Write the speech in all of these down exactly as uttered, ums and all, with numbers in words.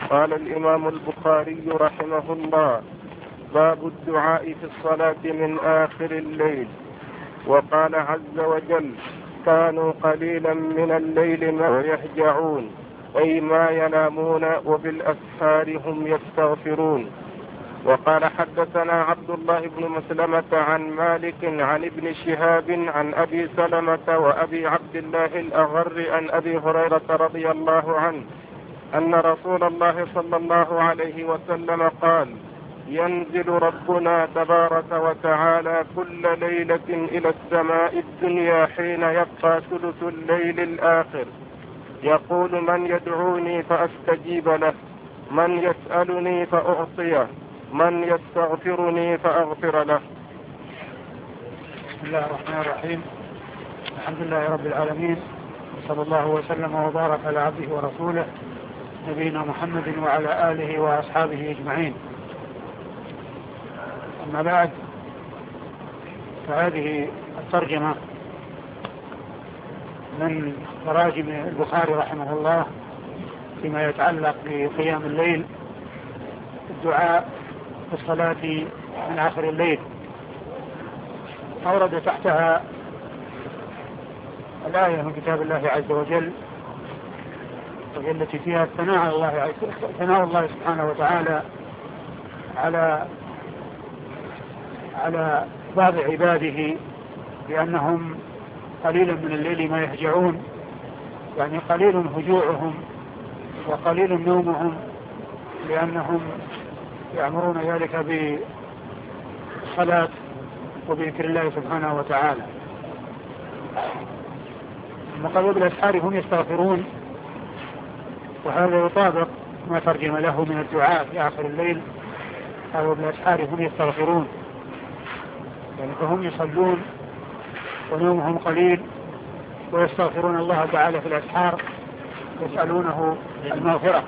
قال الإمام البخاري رحمه الله: باب الدعاء في الصلاة من آخر الليل. وقال عز وجل: كانوا قليلا من الليل ما يهجعون، أي ما ينامون، وبالأسحار هم يستغفرون. وقال حدثنا عبد الله بن مسلمة عن مالك عن ابن شهاب عن أبي سلمة وأبي عبد الله الأغر عن أبي هريرة رضي الله عنه أن رسول الله صلى الله عليه وسلم قال: ينزل ربنا تبارك وتعالى كل ليلة إلى السماء الدنيا حين يبقى ثلث الليل الآخر، يقول: من يدعوني فأستجيب له، من يسألني فأعطيه، من يستغفرني فأغفر له. بسم الله الرحمن الرحيم. الحمد لله رب العالمين، صلى الله وسلم وبارك على عبده ورسوله نبينا محمد وعلى آله وأصحابه أجمعين. أما بعد، فهذه الترجمة من تراجم البخاري رحمه الله فيما يتعلق بقيام الليل، الدعاء في الصلاة من آخر الليل. أورد تحتها الآية من كتاب الله عز وجل التي فيها ثناء الله ثناء الله سبحانه وتعالى على على بعض عباده بأنهم قليلا من الليل ما يهجعون، يعني قليل هجوعهم وقليل نومهم، لأنهم يأمرون ذلك بالصلاة وبذكر الله سبحانه وتعالى. وقالوا بالأسحار هم يستغفرون، وهذا يطابق ما ترجم له من الدعاء في آخر الليل، أو بالأسحار هم يستغفرون، يعني فهم يصلون ونومهم قليل ويستغفرون الله تعالى في الأسحار، يسألونه المغفرة.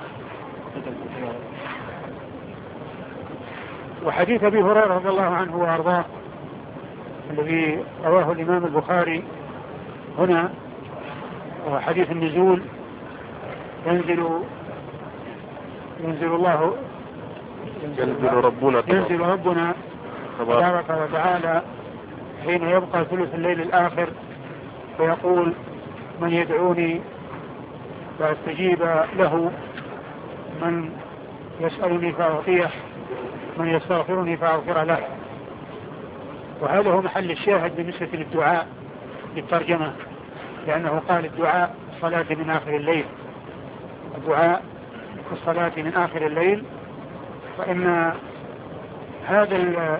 وحديث أبي هريرة رضي الله عنه وأرضاه الذي رواه الإمام البخاري هنا، وحديث النزول: ينزل ينزل الله ينزل ربنا ينزل ربنا تبارك وتعالى حين يبقى ثلث الليل الآخر، فيقول: من يدعوني فاستجيب له، من يسألني فأعطيه، من يستغفرني فأغفر له. وهذا هو محل الشاهد بالنسبة للدعاء بالترجمة، لأنه قال: الدعاء في الصلاة من آخر الليل، الدعاء في الصلاة من آخر الليل. فإن هذا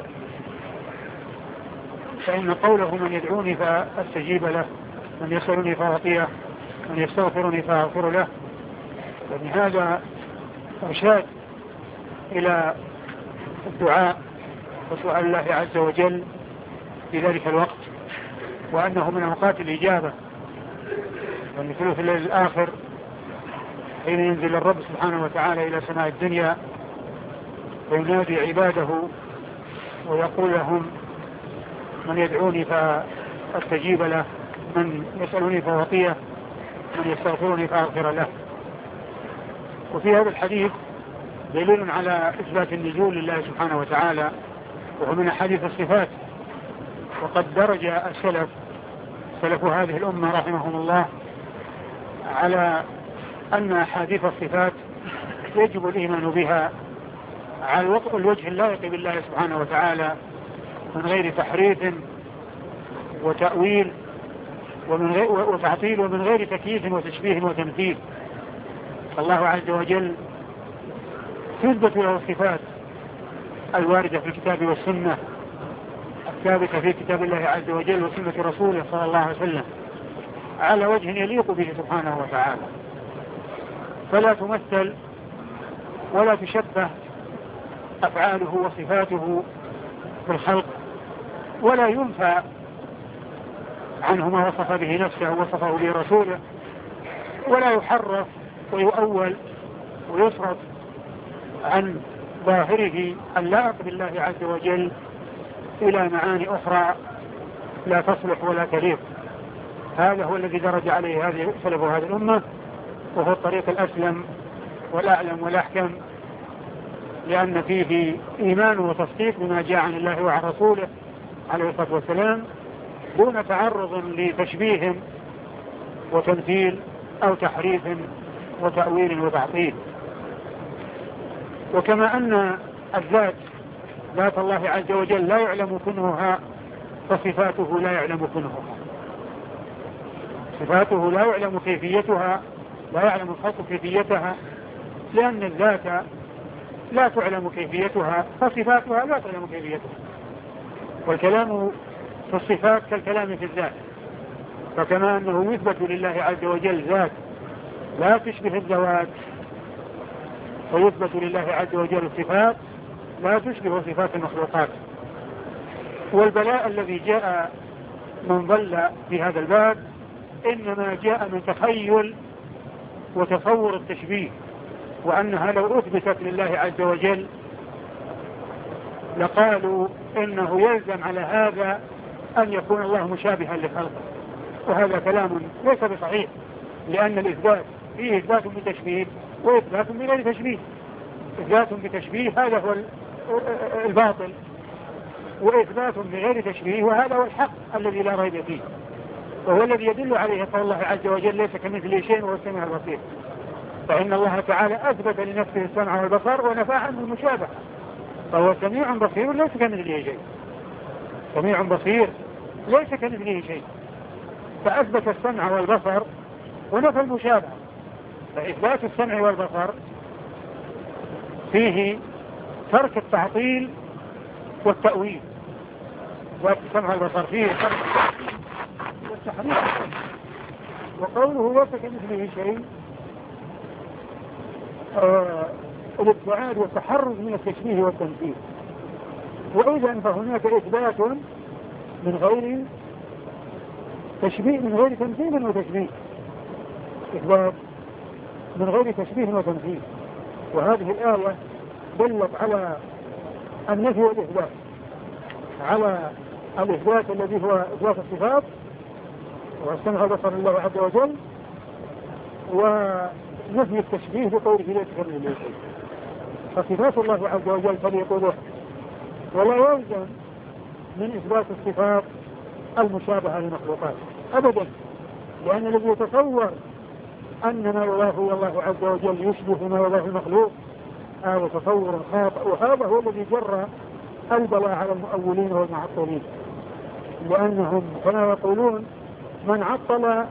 فإن قوله: من يدعوني فأستجيب له، من يسألني فأعطيه، من يستغفرني فأغفر له، يعني هذا إرشاد إلى الدعاء وسؤال الله عز وجل في ذلك الوقت، وأنه من أوقات الإجابة، وأن ثلث الليل الآخر حين ينزل الرب سبحانه وتعالى إلى سماء الدنيا وينادي عباده ويقول لهم: من يدعوني فأستجيب له، من يسألني فأعطيه، من يستغفرني فأغفر له. وفي هذا الحديث دليل على إثبات النزول لله سبحانه وتعالى، وهو من أحاديث الصفات. وقد درج السلف سلف هذه الأمة رحمهم الله على أن أحاديث الصفات يجب الإيمان بها على الوجه اللائق بالله سبحانه وتعالى، من غير تحريف وتأويل ومن غير وتعطيل، ومن غير تكييف وتشبيه وتمثيل. الله عز وجل تثبت له الصفات الواردة في الكتاب والسنة، الثابتة في كتاب الله عز وجل وسنة رسوله صلى الله عليه وسلم، على وجه يليق به سبحانه وتعالى، فلا تمثل ولا تشبه أفعاله وصفاته بالخلق، ولا ينفى عنه ما وصف به نفسه ووصفه به رسوله، ولا يحرف ويؤول ويصرف عن ظاهره اللائق بالله عز وجل إلى معاني أخرى لا تصلح ولا تليق. هذا هو الذي درج عليه هذه سلف هذه الأمة، وهو الطريق الأسلم والأعلم والأحكم، لأن فيه إيمان وتصديق بما جاء عن الله وعن رسوله عليه الصلاة والسلام دون تعرض لتشبيه وتمثيل أو تحريف وتأويل وتعطيل. وكما أن الذات ذات الله عز وجل لا يعلم كنهها فصفاته لا يعلم كنهها، صفاته لا يعلم كيفيتها، لا يعلم الخلق كيفيتها، لأن الذات لا تعلم كيفيتها فصفاتها لا تعلم كيفيتها. والكلام في الصفات كالكلام في الذات، فكما أنه يثبت لله عز وجل ذات لا تشبه الذوات، ويثبت لله عز وجل صفات لا تشبه صفات المخلوقات. والبلاء الذي جاء من ضل في هذا الباب إنما جاء من تخيل وتصور التشبيه، وأنها لو أثبتت لله عز وجل لقالوا إنه يلزم على هذا أن يكون الله مشابها لخلقه، وهذا كلام ليس بصحيح، لأن الإثبات فيه إثبات بتشبيه وإثبات بغير تشبيه. إثبات بتشبيه هذا هو الباطل، وإثبات بغير تشبيه وهذا هو الحق الذي لا ريب فيه، وهو الذي يدل عليه قول الله عز وجل ليس كمثله شيء وهو السميع البصير. فإن الله تعالى أثبت لنفسه السمع والبصر ونفى عنه المشابهة، فهو سميع بصير ليس كمثله شيء، سميع بصير ليس كمثله شيء، فأثبت السمع والبصر ونفى المشابهة. فإثبات السمع والبصر فيه ترك التعطيل والتأويل، والسمع والبصر فيه ترك التعطيل والتحريف. وقوله ليس كمثله شيء آه الابتعاد والتحرز من التشبيه والتمثيل. وإذا فهناك إثبات من غير تشبيه من غير تمثيل وتشبيه، إثبات من غير تشبيه وتمثيل. وهذه الآية دلت على النفي والإثبات، على الإثبات الذي هو إثبات الصفات والسمع والبصر لله عز وجل، ونفي التشبيه بقوله ليس كمثله شيء. فصفات الله عز وجل تليق به، ولا يلزم من إثبات الصفات المشابهة للمخلوقات أبدا، لأن الذي يتصور أن ما يراه الله عز وجل يشبه ما يراه المخلوق هذا تصور خاطئ، وهذا هو الذي جرى البلاء على المؤولين والمعطلين، لأنهم كما يقولون من عطل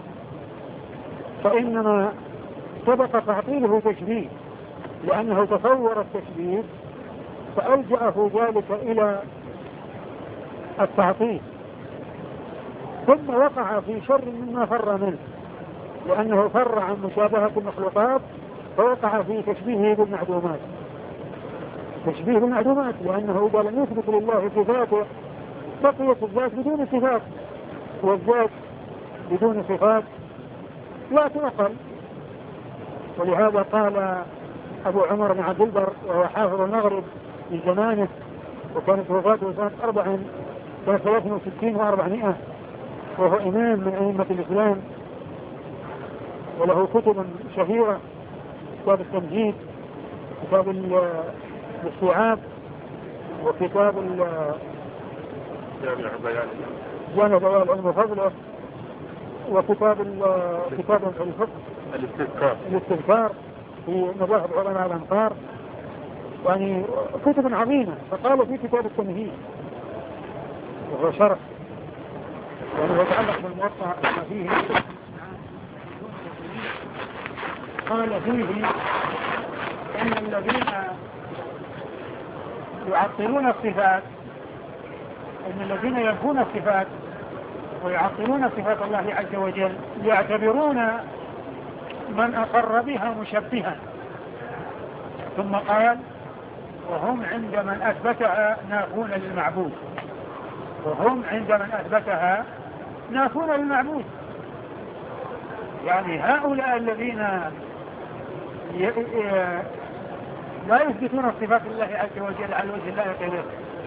فإنما سبق تعطيله تشبيه، لأنه تصور التشبيه فألجأه ذلك إلى التعطيل، ثم وقع في شر مما فر منه، لأنه فر عن مشابهة المخلوقات فوقع في تشبيهه بالمعدومات، تشبيه بالمعدومات، لأنه إذا لم يثبت لله صفاته بقيت الذات بدون صفات، والذات بدون صفات لا تعقل. ولهذا قال أبو عمر بن عبد البر وهو حافظ المغرب في زمانه، وكانت وفاته سنة أربع سنة ثلاثة وستين وأربعمائة، وهو إمام من أئمة الإسلام، وله كتب شهيرة، كتاب التمجيد، كتاب الاستيعاب، وكتاب جامع بيان العلم وفضله، وكتاب كتاب الفقه الاستذكار الاستذكار في مذاهب علماء الأمصار، يعني كتب عظيمة. فقال في كتاب التمهيد وهو شرح يعني يتعلق بالموطأ ما فيه، قال فيه أن الذين يعطلون الصفات أن الذين ينفون الصفات ويعطلون صفات الله عز وجل يعتبرون من أقر بها مشبها، ثم قال وهم عند من أثبتها نافون للمعبود، وهم عند من أثبتها نافون للمعبود. يعني هؤلاء الذين لا يثبتون الصفات لله عز وجل على وجه الله يقدر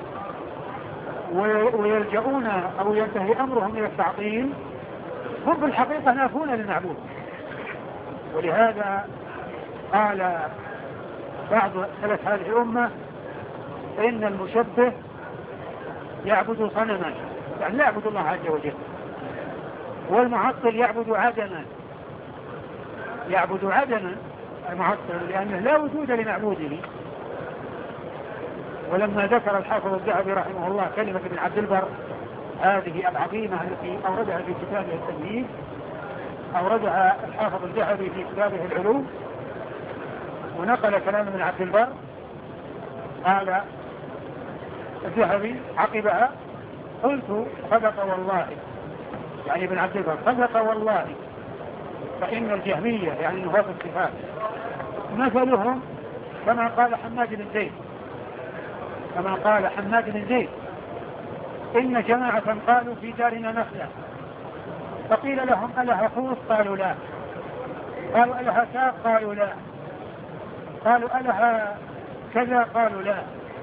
ويلجؤون أو ينتهي أمرهم إلى التعطيل هم في الحقيقة نافون للمعبود. ولهذا قال بعض سلف هذه الأمة إن المشبه يعبد صنما، يعني لا يعبد الله عز وجل، والمعطل يعبد عدما، يعبد عدما المعطل لأنه لا وجود لمعبوده. ولما ذكر الحافظ الذهبي رحمه الله كلمة ابن عبد البر هذه العظيمة التي أوردها في كتابه التمهيد، أوردها الحافظ الذهبي في كتابه العلوم، ونقل كلام ابن عبد البر، قال الذهبي عقبها: قلت صدق والله، يعني ابن عبد البر صدق والله، فإن الجهمية يعني نفاة الصفات مثلهم كما قال حماد بن زيد، كما قال حماد بن زيد: إن جماعة قالوا في دارنا نخلة، فقيل لهم ألها خوص؟ قالوا لا. قالوا ألها ساق؟ قالوا لا. قالوا ألها كذا؟ قالوا لا.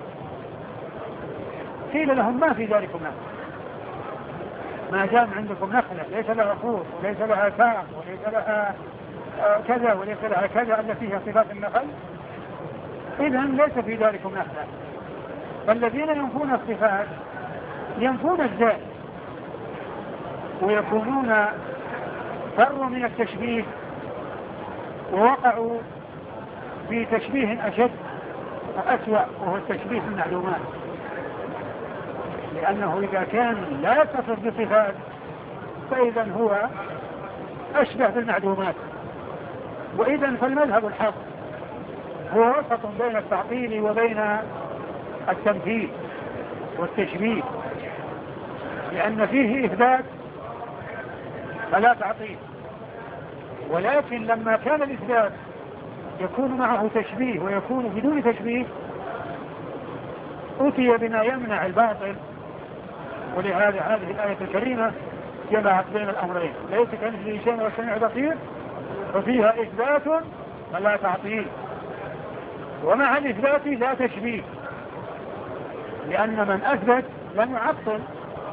قيل لهم: ما في ذلكم نخلة، ما دام عندكم نخلة ليس لها خوص وليس لها ساق وليس لها كذا وليس لها كذا التي فيها صفات النخل، إذن ليس في ذلكم نخلة. فالذين ينفون الصفات ينفون الذات، ويكونون فروا من التشبيه ووقعوا في تشبيه أشد وأسوأ، وهو التشبيه بالمعلومات، لأنه إذا كان لا يتصف بصفات فإذا هو أشبه بالمعدومات. وإذا فالمذهب الحق هو وسط بين التعطيل وبين التمثيل والتشبيه، لأن فيه إثبات فلا تعطيل، ولكن لما كان الإثبات يكون معه تشبيه ويكون بدون تشبيه أتي بما يمنع الباطل. ولهذا هذه الآية الكريمة جمعت بين الأمرين: ليس كمثله شيء والسميع البصير، وفيها إثبات فلا تعطيل، ومع الإثبات لا تشبيه، لأن من أثبت لم يعطل،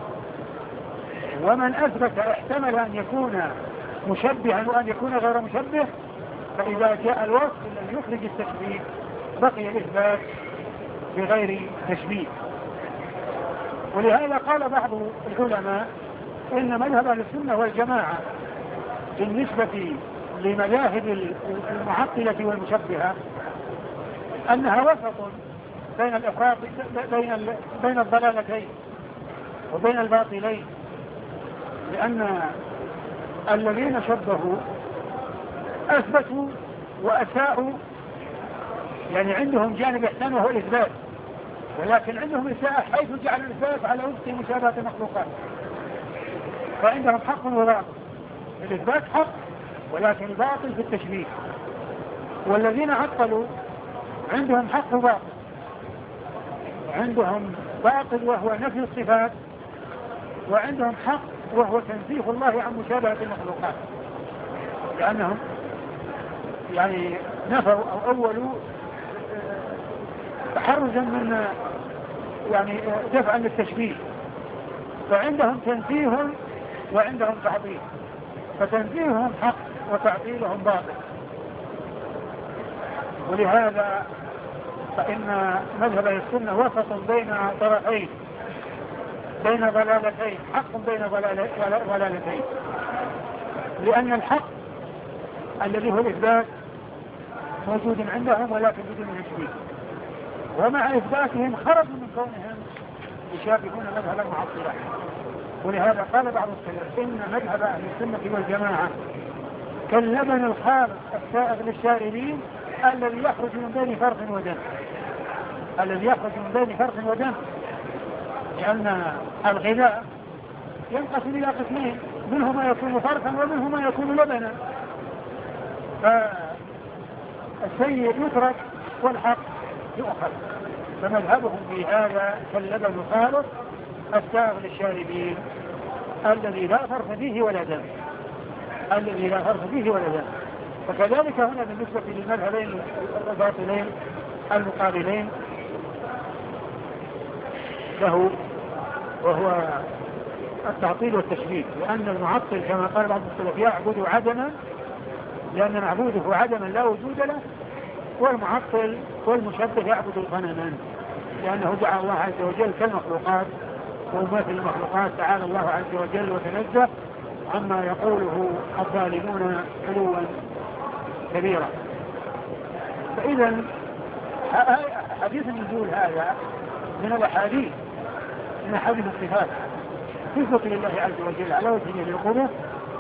ومن أثبت احتمل أن يكون مشبها وأن يكون غير مشبه، فإذا جاء الوصف الذي يخرج التشبيه بقي الإثبات بغير تشبيه. ولهذا قال بعض العلماء إن مذهب أهل السنة والجماعة بالنسبة لمذاهب المعطلة والمشبهة أنها وسط بين الإفراط بين بين الضلالتين وبين الباطلين، لأن الذين شبهوا أثبتوا وأساءوا، يعني عندهم جانب إحسان وهو الإثبات، ولكن عندهم إساءة حيث جعل الإثبات على وفق مشابهة المخلوقات، فعندهم حق وباطل. الإثبات حق ولكن باطل في التشبيه، والذين عطلوا عندهم حق وباطل، عندهم باطل وهو نفي الصفات، وعندهم حق وهو تنزيه الله عن مشابهة المخلوقات، لأنهم يعني نفوا أو أولوا تحرزا من يعني دفعا للتشبيه، فعندهم تنزيه وعندهم تعطيل، فتنزيههم حق وتعطيلهم باطل. ولهذا فإن مذهب السنة وسط بين طرفين، بين ضلالتين، حق بين ضلالتين، لأن الحق الذي هو الإثبات موجود عندهم ولكن بدون تشبيه، ومع إثباتهم خرجوا من كونهم يشابهون مذهب المعطلة. ولهذا قال بعض السلف إن مذهب أهل السنة والجماعة كاللبن الخالص السائغ للشاربين الذي يخرج من بين فرث ودم، الذي يخرج من بين فرث ودم، لأن الغذاء ينقسم إلى قسمين، منه ما يكون فرثا ومنه ما يكون لبنا، فالسيء يترك والحق يؤخذ. فمذهبهم في هذا كاللبن الخالص السائغ للشاربين الذي لا فرث فيه ولا دم، الذي لا فرث فيه ولا دم. فكذلك هنا بالنسبة للمذهبين الباطلين المقابلين له، وهو التعطيل والتشبيه، لأن المعطل كما قال بعض السلف يعبد عدما، لأن معبوده عدما لا وجود له، والمعطل والمشبه يعبد الغنما، لأنه دعا الله عز وجل كالمخلوقات ومثل المخلوقات. تعالى الله عز وجل وتنزه عما يقوله الظالمون علوا كبيرا. فإذا حديث النزول هذا من الأحاديث من أحاديث الصفات صفة لله عز وجل على وجه القدرة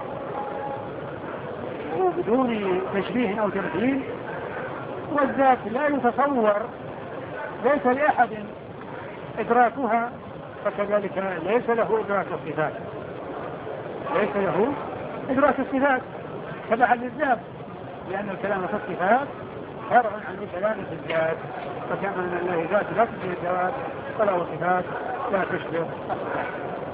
وبدون تشبيه أو تمثيل، والذات لا يتصور، ليس لأحد إدراكها، فكذلك ليس له إدراك الصفات، ليس له إدراك الصفات تبعا للذات، لأن الكلام في الصفات فرع عن الكلام في الذات، فكما أن الله ذات لا تشبه الذات فله صفات لا تشبه الصفات.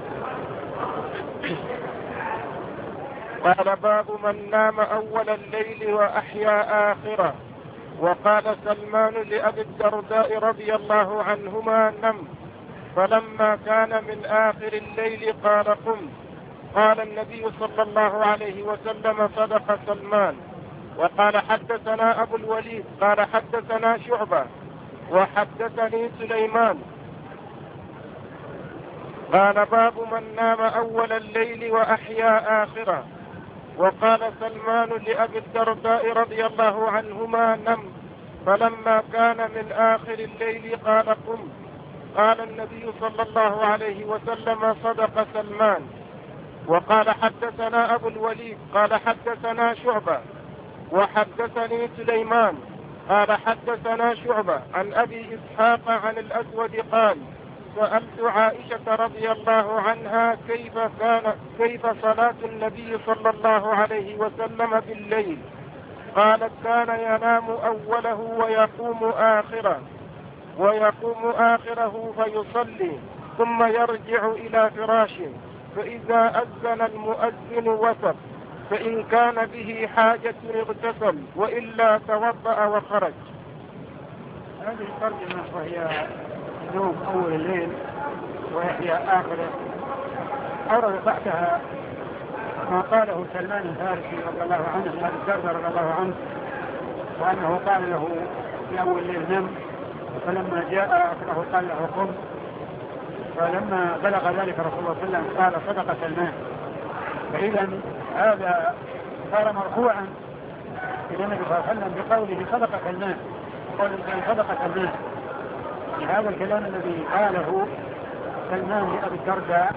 قال باب من نام أول الليل وأحيا آخره. وقال سلمان لأبي الدرداء رضي الله عنهما: نم. فلما كان من آخر الليل قال: قم. قال النبي صلى الله عليه وسلم: صدق سلمان. وقال حدثنا أبو الوليد قال حدثنا شعبة وحدثني سليمان. قال باب من نام أول الليل وأحيا آخره. وقال سلمان لأبي الدرداء رضي الله عنهما: نم. فلما كان من آخر الليل قال: قم. قال النبي صلى الله عليه وسلم: صدق سلمان. وقال حدثنا أبو الوليد قال حدثنا شعبة وحدثني سليمان قال حدثنا شعبة عن أبي إسحاق عن الأسود قال: سألت عائشة رضي الله عنها كيف كان كيف صلاة النبي صلى الله عليه وسلم بالليل. قالت: كان ينام أوله ويقوم آخره ويقوم آخره فيصلي ثم يرجع إلى فراشه، فإذا أذن المؤذن وثب، فإن كان به حاجة اغتسل وإلا توضأ وخرج. هذه الترجمة وهي نوم أول الليل ويحيا آخره أورد تحتها ما قاله سلمان الفارسي رضي الله عنه لأبي الدرداء رضي الله عنه، وأنه قال له في أول الليل: نم. فلما جاء آخره قال له: قم. فلما بلغ ذلك رسول الله صلى الله عليه وسلم قال: صدق سلمان. فإذا هذا صار مرفوعا إلى النبي صلى الله عليه وسلم بقوله: صدق سلمان. قال: صدق سلمان. هذا الكلام الذي قاله سلمان لأبي الدرداء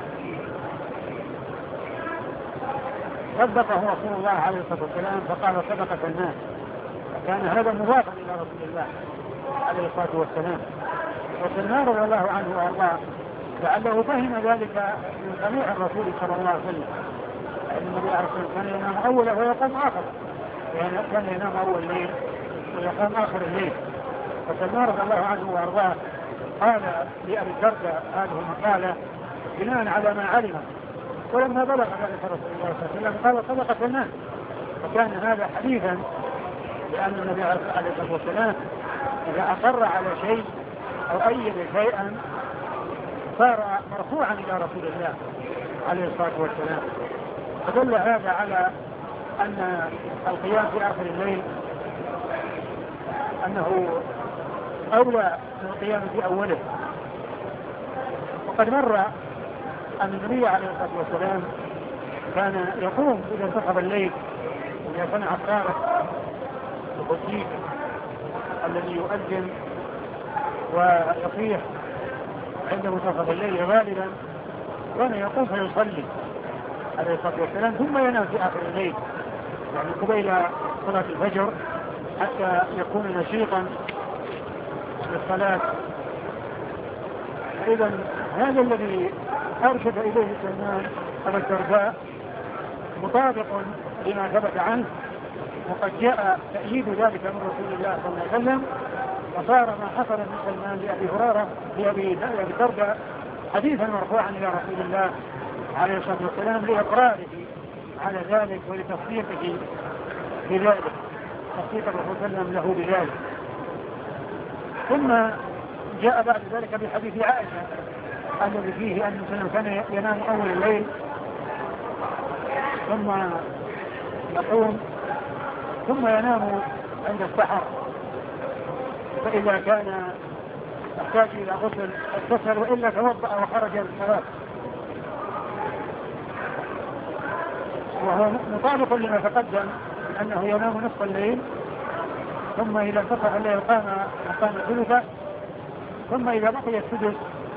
صدقه رسول الله عليه الصلاة والسلام فقال: صدق سلمان. فكان هذا مضافا إلى رسول الله عليه الصلاة والسلام. وسلمان رضي الله عنه وارضاه لعله فهم ذلك من سميع الرسول صلى الله عليه وسلم، أن النبي عليه الصلاة والسلام كان ينام أوله ويقوم آخره، يعني كان ينام أول الليل ويقوم آخر الليل. فسلمان رضي الله عنه وارضاه قال لأبي الدرداء هذه المقالة بناء على ما علم، ولما بلغ ذلك رسول الله صلى الله عليه وسلم قال: صدق سلمان. فكان هذا حديثا، لأن النبي عليه الصلاة والسلام إذا أقر على شيء أو أيد شيئا صار مرفوعا إلى رسول الله عليه الصلاة والسلام. فدل هذا على أن القيام في آخر الليل أنه أولى من القيام في أوله. وقد مر أن النبي عليه الصلاة والسلام كان يقوم إذا انتصف الليل وإذا صنع الصارخ الخطيب الذي يؤذن ويصيح عند منتصف الليل غالبا، كان يقوم فيصلي عليه الصلاة والسلام ثم ينام في آخر الليل، يعني قبيل صلاة الفجر حتى يكون نشيطا للصلاة. إذا هذا الذي أرشد إليه سلمان أبا الدرداء مطابق لما ثبت عنه، وقد جاء تأييد ذلك من رسول الله صلى الله عليه وسلم، وصار ما حصل من سلمان لأبي هريرة لأبي الدرداء حديثا مرفوعا إلى رسول الله عليه الصلاة والسلام لإقراره على ذلك ولتصديقه بذلك، تصديق الرسول صلى الله عليه وسلم له بذلك. ثم جاء بعد ذلك بحديث عائشة الذي فيه أن النبي كان ينام أول الليل ثم يقوم ثم ينام عند السحر فإذا كان يحتاج إلى غسل اغتسل وإلا توضأ وخرج للصلاة، وهو مطابق لما تقدم أنه ينام نصف الليل، ثم إذا انتصف الليل قام مقام ثلثه، ثم إذا بقي السدس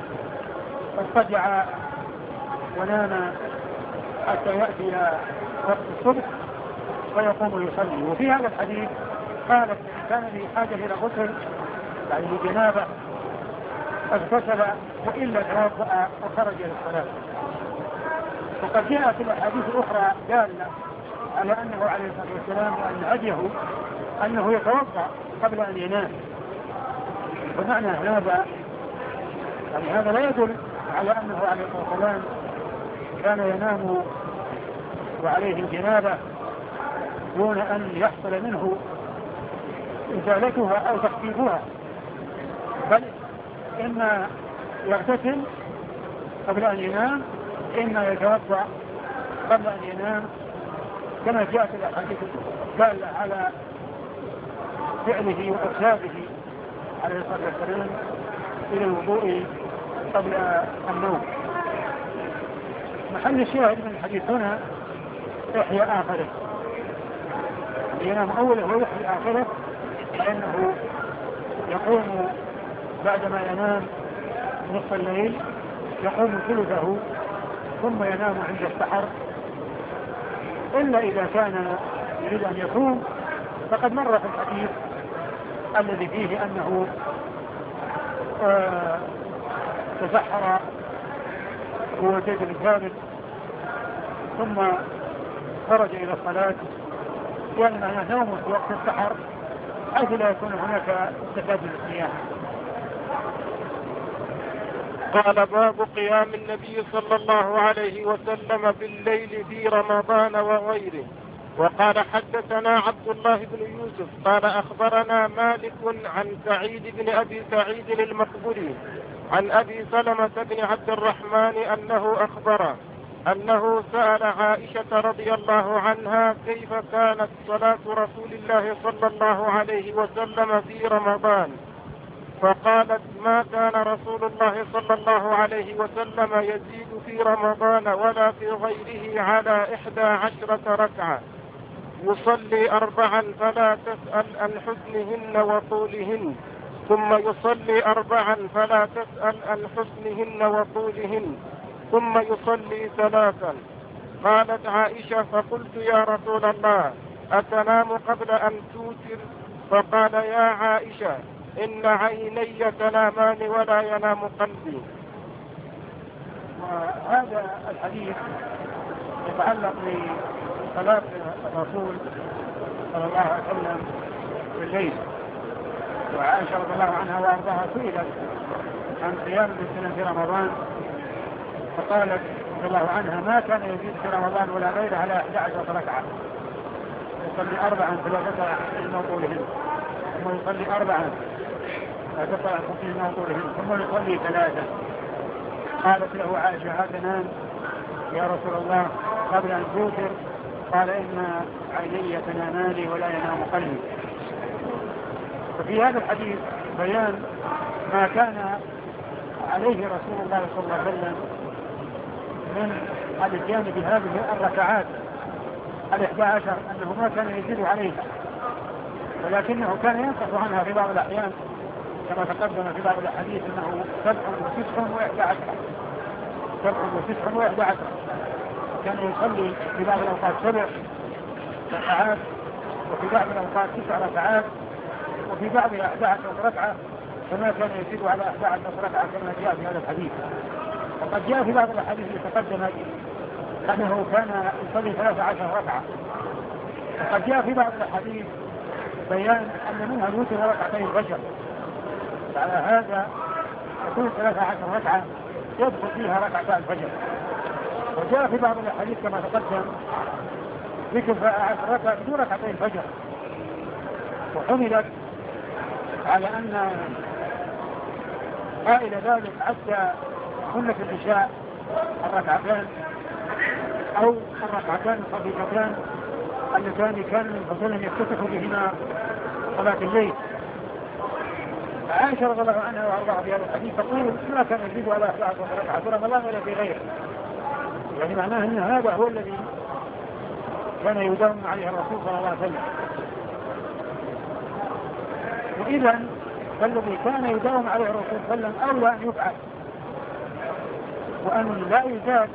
اضطجع ونام حتى يأتي وقت الصبح ويقوم يصلي. وفي هذا الحديث قالت إن كان لي حاجة إلى غسل يعني جنابه اغتسل وإلا توضأ وخرج للصلاة. وقد جاء في الأحاديث الأخرى دالة على أنه عليه الصلاة والسلام وأن هديه أنه يتوضأ قبل أن ينام. ومعنى هذا يعني هذا لا يدل على أنه عليه الصلاة والسلام كان ينام وعليه الجنابة دون أن يحصل منه إزالتها أو تخفيفها، بل إما يغتسل قبل أن ينام إما يتوضأ قبل أن ينام، كما جاءت الأحاديث الدالة على فعله وإرشاده عليه الصلاة والسلام إلى الوضوء قبل النوم. محل الشاهد من الحديث هنا إحياء آخره، ينام أوله ويحيي آخره، لأنه يقوم بعدما ينام نصف الليل يقوم ثلثه ثم ينام عند السحر، إلا إذا كان يريد أن يصوم، فقد مر في الحديث الذي فيه أنه آه تسحر هو زيد بن ثابت ثم خرج إلى الصلاة، وأن نومه في وقت السحر حيث لا يكون هناك استفادة للصيام. قال باب قيام النبي صلى الله عليه وسلم بالليل في رمضان وغيره. وقال حدثنا عبد الله بن يوسف قال أخبرنا مالك عن سعيد بن أبي سعيد المقبري عن أبي سلمة بن عبد الرحمن أنه أخبره أنه سأل عائشة رضي الله عنها كيف كانت صلاة رسول الله صلى الله عليه وسلم في رمضان، فقالت ما كان رسول الله صلى الله عليه وسلم يزيد في رمضان ولا في غيره على إحدى عشرة ركعة، يصلي أربعا فلا تسأل عن حسنهن وطولهن، ثم يصلي أربعا فلا تسأل عن حسنهن وطولهن، ثم يصلي ثلاثا. قالت عائشة فقلت يا رسول الله أتنام قبل أن توتر؟ فقال يا عائشة إن عيني تنامان ولا ينام قلبي. وهذا الحديث يتعلق بصلاة الرسول صلى الله عليه وسلم في الليل، وعائشة رضي الله عنها وأرضاها سئلت عن قيام المسلم في رمضان، فقالت رضي الله عنها ما كان يزيد في رمضان ولا غيره على إحدى عشرة ركعة، يصلي أربعا فلا تسأل عن طولهن، ثم يصلي أربعا لا تسأل عن طولهن، ثم يصلي ثلاثا. قالت له عائشة هتنام يا رسول الله قبل أن توتر؟ قال إن عيني تنامان ولا ينام قلبي. وفي هذا الحديث بيان ما كان عليه رسول الله صلى الله عليه وسلم من الاتيان بهذه الركعات الإحدى عشر، أنه ما كان يزيد عليها، ولكنه كان ينقص عنها في بعض الأحيان كما تقدم في بعض الحديث أنه سبع وتسع وإحدى عشر سبع وتسع وإحدى عشر كان يصلي في بعض الأوقات سبع ركعات وفي بعض الأوقات تسع ركعات وفي بعض إحدى عشر ركعة، فما كان يزيد على إحدى عشر ركعة كما جاء في هذا الحديث. وقد جاء في بعض الأحاديث التي تقدمت أنه كان يصلي ثلاث عشر ركعة، وقد جاء في بعض الأحاديث بيان أن منها الوتر ركعتين الفجر، فعلى هذا يكون ثلاث عشر ركعة يدخل فيها ركعتا الفجر. وجاء في بعض الأحاديث كما تقدم ذكر عشر ركعة بدون ركعتين الفجر، وحملت على أن قائل ذلك حتى سنة العشاء الركعتان أو الركعتان الخفيفتان اللتان كان من فضلهم يفتتح بهما صلاة الليل. عائشة رضي الله عنها وأرضاها في هذا الحديث تقول ما كان يزيد على أحد عشر ركعة في رمضان ولا في غيره، يعني معناه أن هذا هو الذي كان يداوم عليه الرسول صلى الله عليه وسلم. وإذا فالذي كان يداوم عليه الرسول صلى الله عليه وسلم أولى أن يفعل، وأن لا يزاد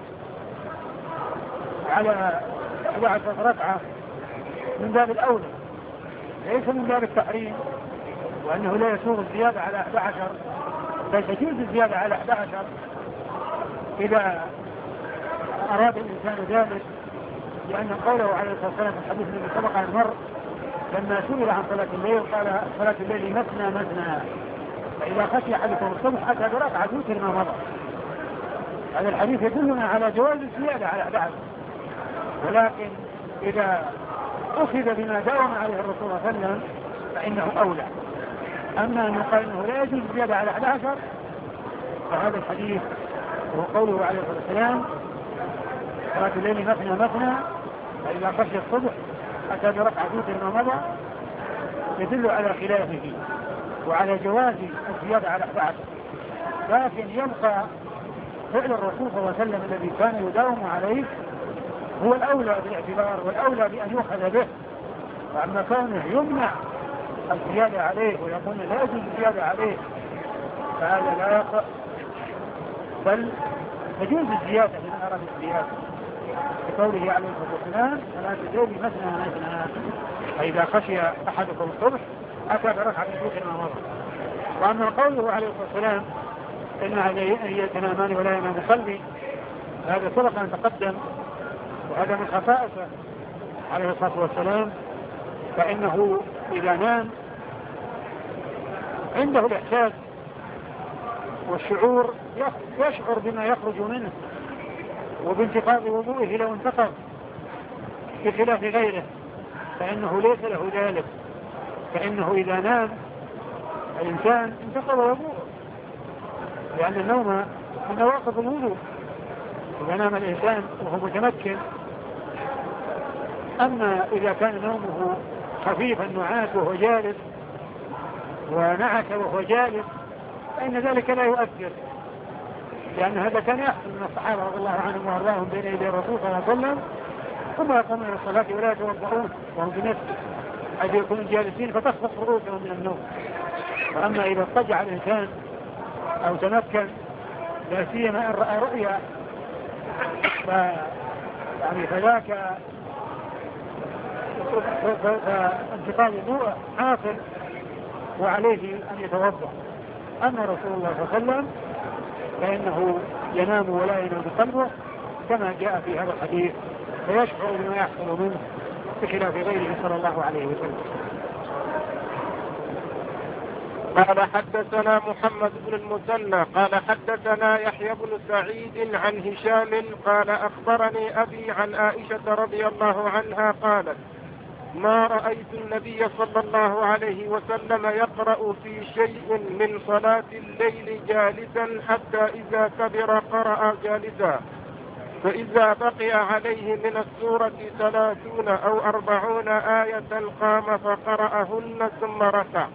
على أحد عشر ركعة من باب الأولى، ليس من باب التحريم، وأنه لا يسوغ الزيادة على أحد عشر، بل تجوز الزيادة على أحد عشر إذا أراد الإنسان ذلك، لأن قوله عليه الصلاة والسلام في الحديث الذي سبق عن مر لما سئل عن صلاة الليل قال صلاة الليل مثنى مثنى، فإذا خشي أحدكم الصبح أتى بركعة توتر ما مضى. هذا الحديث يدلنا على جواز الزيادة على أحد عشر، ولكن إذا أخذ بما داوم عليه الرسول صلى الله عليه وسلم فإنه أولى. أما أن يقال أنه لا يجوز الزيادة على أحد عشر فهذا الحديث هو قوله عليه الصلاة والسلام صلاة الليل مثنى مثنى فإذا خشي الصبح أتى بركعة توتر ما مضى، يدل على خلافه وعلى جواز الزيادة على أحد عشر. لكن يبقى فعل الرسول صلى الله عليه وسلم الذي كان يداوم عليه هو الأولى بالاعتبار والأولى بأن يؤخذ به. وأما كونه يمنع الزيادة عليه ويقول لا يجوز الزيادة عليه فهذا لا يقع، بل تجوز الزيادة لمن أراد الزيادة، بقوله عليه الصلاة والسلام فلا تزيد مثنى مثنى فإذا خشي أحدكم الصبح أتى بركعة توتر ما مضى. وأما قوله عليه الصلاة والسلام إن عليه أن يتنامان ولا ينام قلبي، هذا سبق أن تقدم، وهذا من خصائصه عليه الصلاة والسلام، فإنه إذا نام عنده الإحساس والشعور، يشعر بما يخرج منه وبانتقاض وضوئه لو انتقض، بخلاف غيره فإنه ليس له ذلك، فإنه إذا نام الإنسان انتقض وضوءه، لأن النوم من نواقض الوضوء إذا نام الإنسان وهو متمكن. أما إذا كان نومه خفيف النعاس وهو جالس ونعس وهو جالس فإن ذلك لا يؤثر، لأن هذا كان يحصل من الصحابة رضي الله عنهم وأرضاهم بين يدي الرسول صلى الله عليه وسلم، ثم يقومون إلى الصلاة ولا يتوضؤون وهم بنفس حيث يكونوا جالسين فتسقط رؤوسهم من النوم. وأما إذا اضطجع الإنسان أو تمكن لا سيما أن رأى رؤيا ف... يعني فذاك فانتقال الضوء حاصل وعليه أن يتوضأ. أما رسول الله صلى الله عليه وسلم فإنه ينام ولا ينام قلبه كما جاء في هذا الحديث، فيشعر بما يحصل منه بخلاف غيره صلى الله عليه وسلم. قال حدثنا محمد بن المثنى قال حدثنا يحيى بن سعيد عن هشام قال أخبرني أبي عن عائشة رضي الله عنها قالت ما رأيت النبي صلى الله عليه وسلم يقرأ في شيء من صلاة الليل جالسا حتى إذا كبر قرأ جالسا، فإذا بقي عليه من السورة ثلاثون أو أربعون آية قام فقرأهن ثم ركع.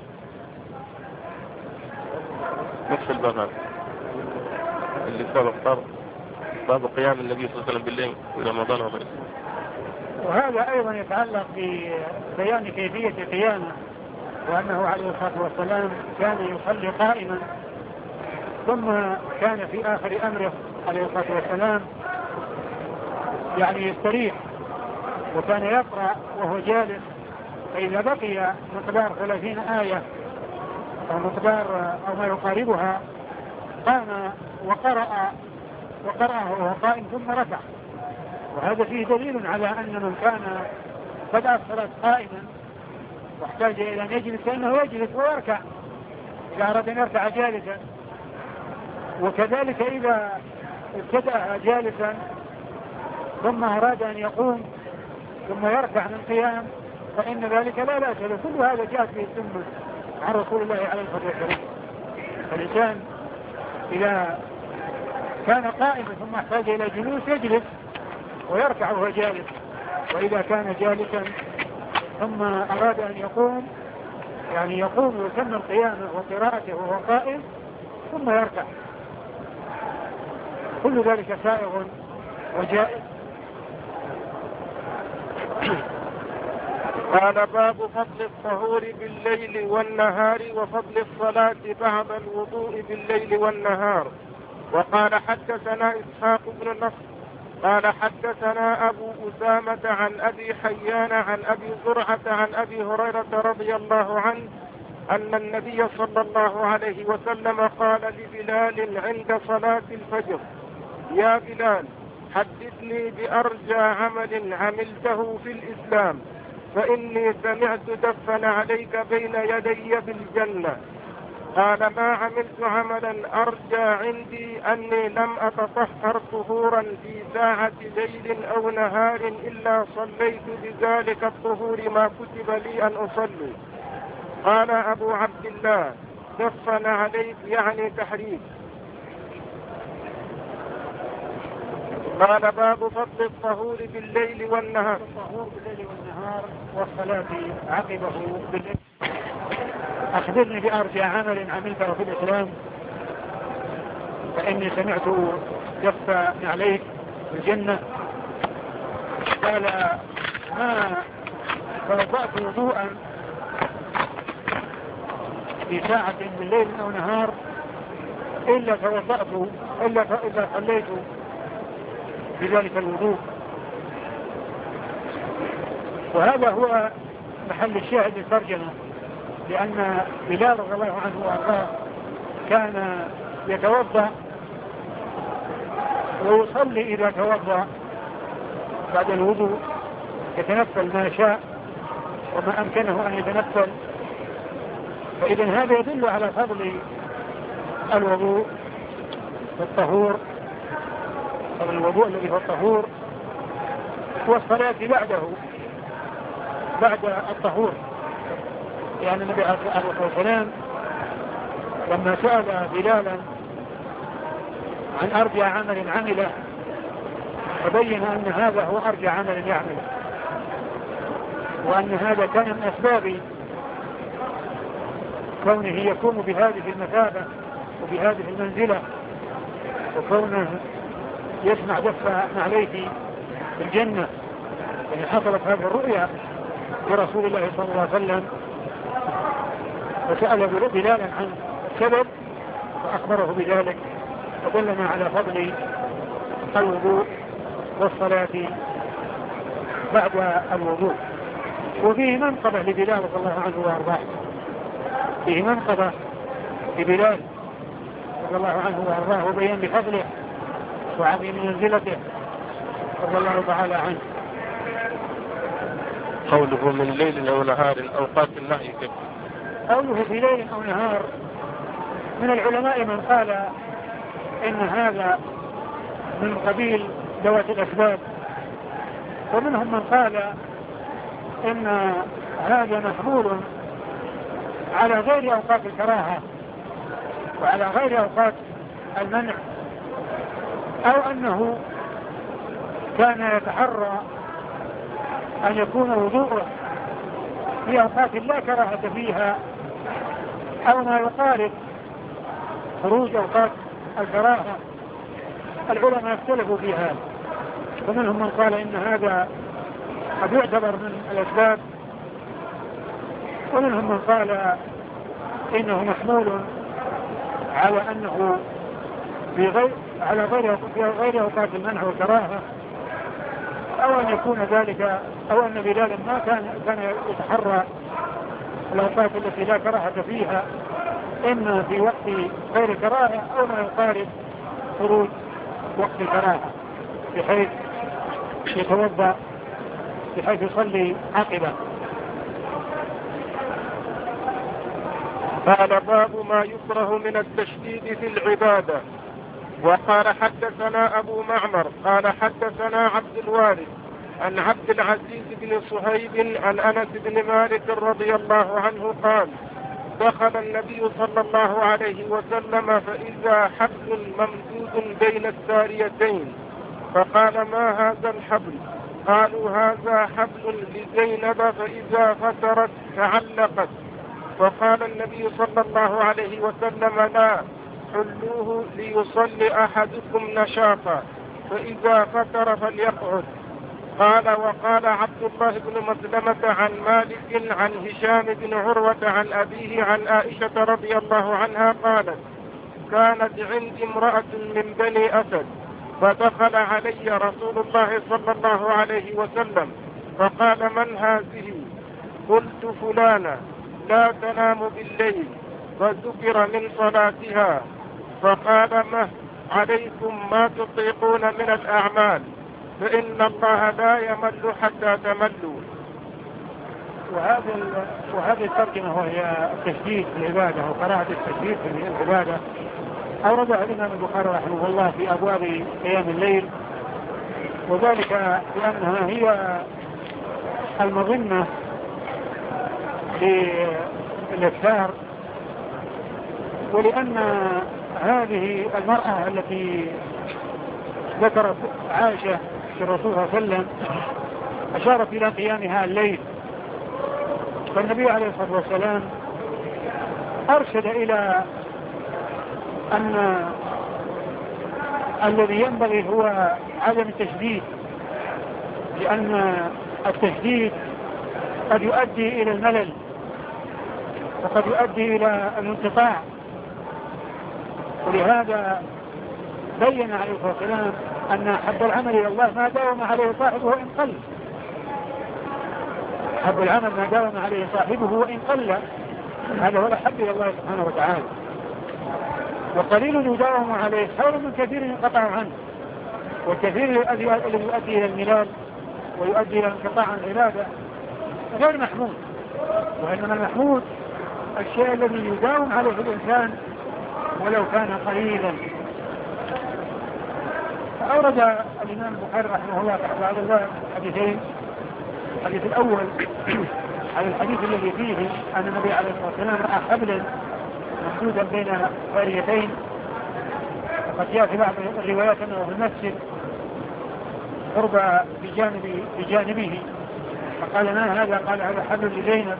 نفس الباب اللي سبق فرض باب قيام النبي صلى الله عليه وسلم بالليل في رمضان وغيره. وهذا أيضا يتعلق ببيان كيفية قيامه، وأنه عليه الصلاة والسلام كان يصلي قائما، ثم كان في آخر أمره عليه الصلاة والسلام يعني يستريح، وكان يقرأ وهو جالس، فإذا بقي مقدار ثلاثين آية أو مقدار أو ما يقاربها قام وقرأ وقرأه وهو قائم ثم ركع. وهذا فيه دليل على أن من كان بدأ الصلاة قائما واحتاج إلى أن يجلس فإنه يجلس ويركع إذا أراد أن يركع جالسا، وكذلك إذا ابتدأ جالسا ثم أراد أن يقوم ثم يركع من قيام فإن ذلك لا بأس له. كل هذا جاءت به السنة عن رسول الله عليه الصلاة والسلام. فالإنسان إذا كان قائما ثم احتاج إلى جلوس يجلس ويركع وهو جالس، وإذا كان جالسا ثم أراد أن يقوم يعني يقوم ويكمل قيامه وقراءته وهو قائم ثم يركع، كل ذلك سائغ وجائز. قال باب فضل الطهور بالليل والنهار وفضل الصلاة بعد الوضوء بالليل والنهار. وقال حدثنا إسحاق بن نصر قال حدثنا أبو أسامة عن أبي حيان عن أبي زرعة عن أبي هريرة رضي الله عنه أن النبي صلى الله عليه وسلم قال لبلال عند صلاة الفجر: يا بلال، حدثني بأرجى عمل عملته في الإسلام، فإني سمعت دفن عليك بين يدي بالجنة. قال: ما عملت عملا أرجى عندي أني لم أتطهر طهورا في ساعة ليل أو نهار إلا صليت بذلك الطهور ما كتب لي أن أصلي. قال أبو عبد الله: دفن عليك يعني تحريم. قال: باب فضل الطهور بالليل والنهار. الطهور بالليل والنهار والصلاة عقبه بالليل. أخبرني بأرجى عمل عملته في الإسلام، فإني سمعت دفن عليك بالجنة. قال: ما توضأت وضوءا في ساعة من ليل أو نهار إلا توضأت إلا إلا صليت بذلك الوضوء. وهذا هو محل الشاهد الترجمة، لأن بلال رضي الله عنه وأرضاه كان يتوضأ ويصلي إذا توضأ بعد الوضوء، يتنفل ما شاء وما أمكنه أن يتنفل. فإذن هذا يدل على فضل الوضوء والطهور، فضل الوضوء الذي هو الطهور، والصلاة بعده بعد الطهور. يعني النبي عليه الصلاة والسلام لما سأل بلالا عن أرجى عمل عمله فبين أن هذا هو أرجى عمل يعمله، وأن هذا كان من أسباب كونه يكون بهذه المثابة وبهذه المنزلة، وكونه يسمع دفع عليه في الجنة. يعني حصلت هذه الرؤيا برسول الله صلى الله عليه وسلم، وسأل بلالا عن السبب فأخبره بذلك، ودلنا على فضل الوضوء والصلاة بعد الوضوء. وفيه منقبة لبلال رضي الله عنه وأرضاه، فيه منقبة لبلال رضي الله عنه وأرضاه وبيان بفضله وعظيم منزلته رضي الله تعالى عنه. قوله من ليل أو نهار أوقات النهي كيف؟ قوله في ليل أو نهار، من العلماء من قال إن هذا من قبيل ذوات الأسباب، ومنهم من قال إن هذا محمول على غير أوقات الكراهة وعلى غير أوقات المنع، أو أنه كان يتحرى أن يكون وضوءه في أوقات لا كراهة فيها أو ما يقارب خروج أوقات الكراهة. العلماء اختلفوا في هذا، ومنهم من قال إن هذا قد يعتبر من الأسباب، ومنهم من قال إنه محمول على أنه في غير على غير في غير أوقات المنع والكراهة، أو أن يكون ذلك أو أن بلالا ما كان كان يتحرى الأوقات التي لا كراهة فيها، إما في وقت غير كراهة أو ما يقارب خروج وقت الكراهة، بحيث يتوضأ بحيث يصلي عقبه. قال: باب ما يكره من التشديد في العبادة. وقال حدثنا أبو معمر قال حدثنا عبد الوارث عن عبد العزيز بن صهيب عن أنس بن مالك رضي الله عنه قال: دخل النبي صلى الله عليه وسلم فإذا حبل ممدود بين الساريتين، فقال: ما هذا الحبل؟ قالوا: هذا حبل لزينب فإذا فترت تعلقت. فقال النبي صلى الله عليه وسلم لا، حلوه ليصلي أحدكم نشاطا، فإذا فتر فليقعد. قال وقال عبد الله بن مسلمة عن مالك عن هشام بن عروة عن أبيه عن عائشة رضي الله عنها قالت كانت عندي امرأة من بني أسد، فدخل علي رسول الله صلى الله عليه وسلم فقال من هذه؟ قلت فلانة لا تنام بالليل، فذكر من صلاتها، فقال مه عليكم ما تطيقون من الأعمال، فإن الله لا يمل حتى تملوا. وهذا وهذه الترجمة وهي التشديد في العبادة وقراءة التشديد في العبادة أوردها الإمام البخاري رحمه الله في أبواب قيام الليل، وذلك لأنها هي المظنة للإكثار، ولأن هذه المرأة التي ذكرت عائشة في الرسول صلى الله عليه وسلم أشارت إلى قيامها الليل، فالنبي عليه الصلاة والسلام أرشد إلى أن الذي ينبغي هو عدم التشديد، لأن التشديد قد يؤدي إلى الملل وقد يؤدي إلى الانقطاع، ولهذا بين عليه الصلاة والسلام أن أحب العمل إلى الله ما داوم عليه صاحبه وإن قل. أحب العمل ما داوم عليه صاحبه وإن قل، هذا هو الأحب إلى الله سبحانه وتعالى. وقليل يداوم عليه خير من كثير ينقطع عنه، والكثير الذي يؤدي إلى الملال ويؤدي إلى انقطاع عن العبادة غير محمود، وإنما المحمود الشيء الذي يداوم عليه الإنسان ولو كان قليلا. فأورد الإمام البخاري رحمه الله بعد الله حديثين. الحديث الأول على الحديث الذي فيه أن النبي عليه الصلاة والسلام رأى حبلا ممدودا بين قريتين، وقد جاء في بعض الروايات أنه في المسجد قرب بجانب بجانبه، فقال ما هذا؟ قال هذا حبل لزينب.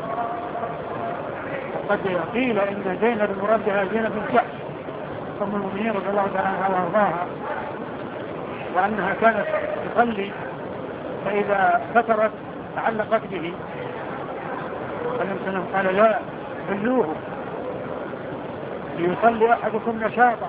وقد قيل إن زينب المراد بها زينب بنت جحش أم المؤمنين رضي الله تعالى عنها وارضاها، وأنها كانت تصلي فإذا فترت تعلقت به، فالنبي صلى الله عليه وسلم قال لا، خلوه ليصلي أحدكم نشاطا،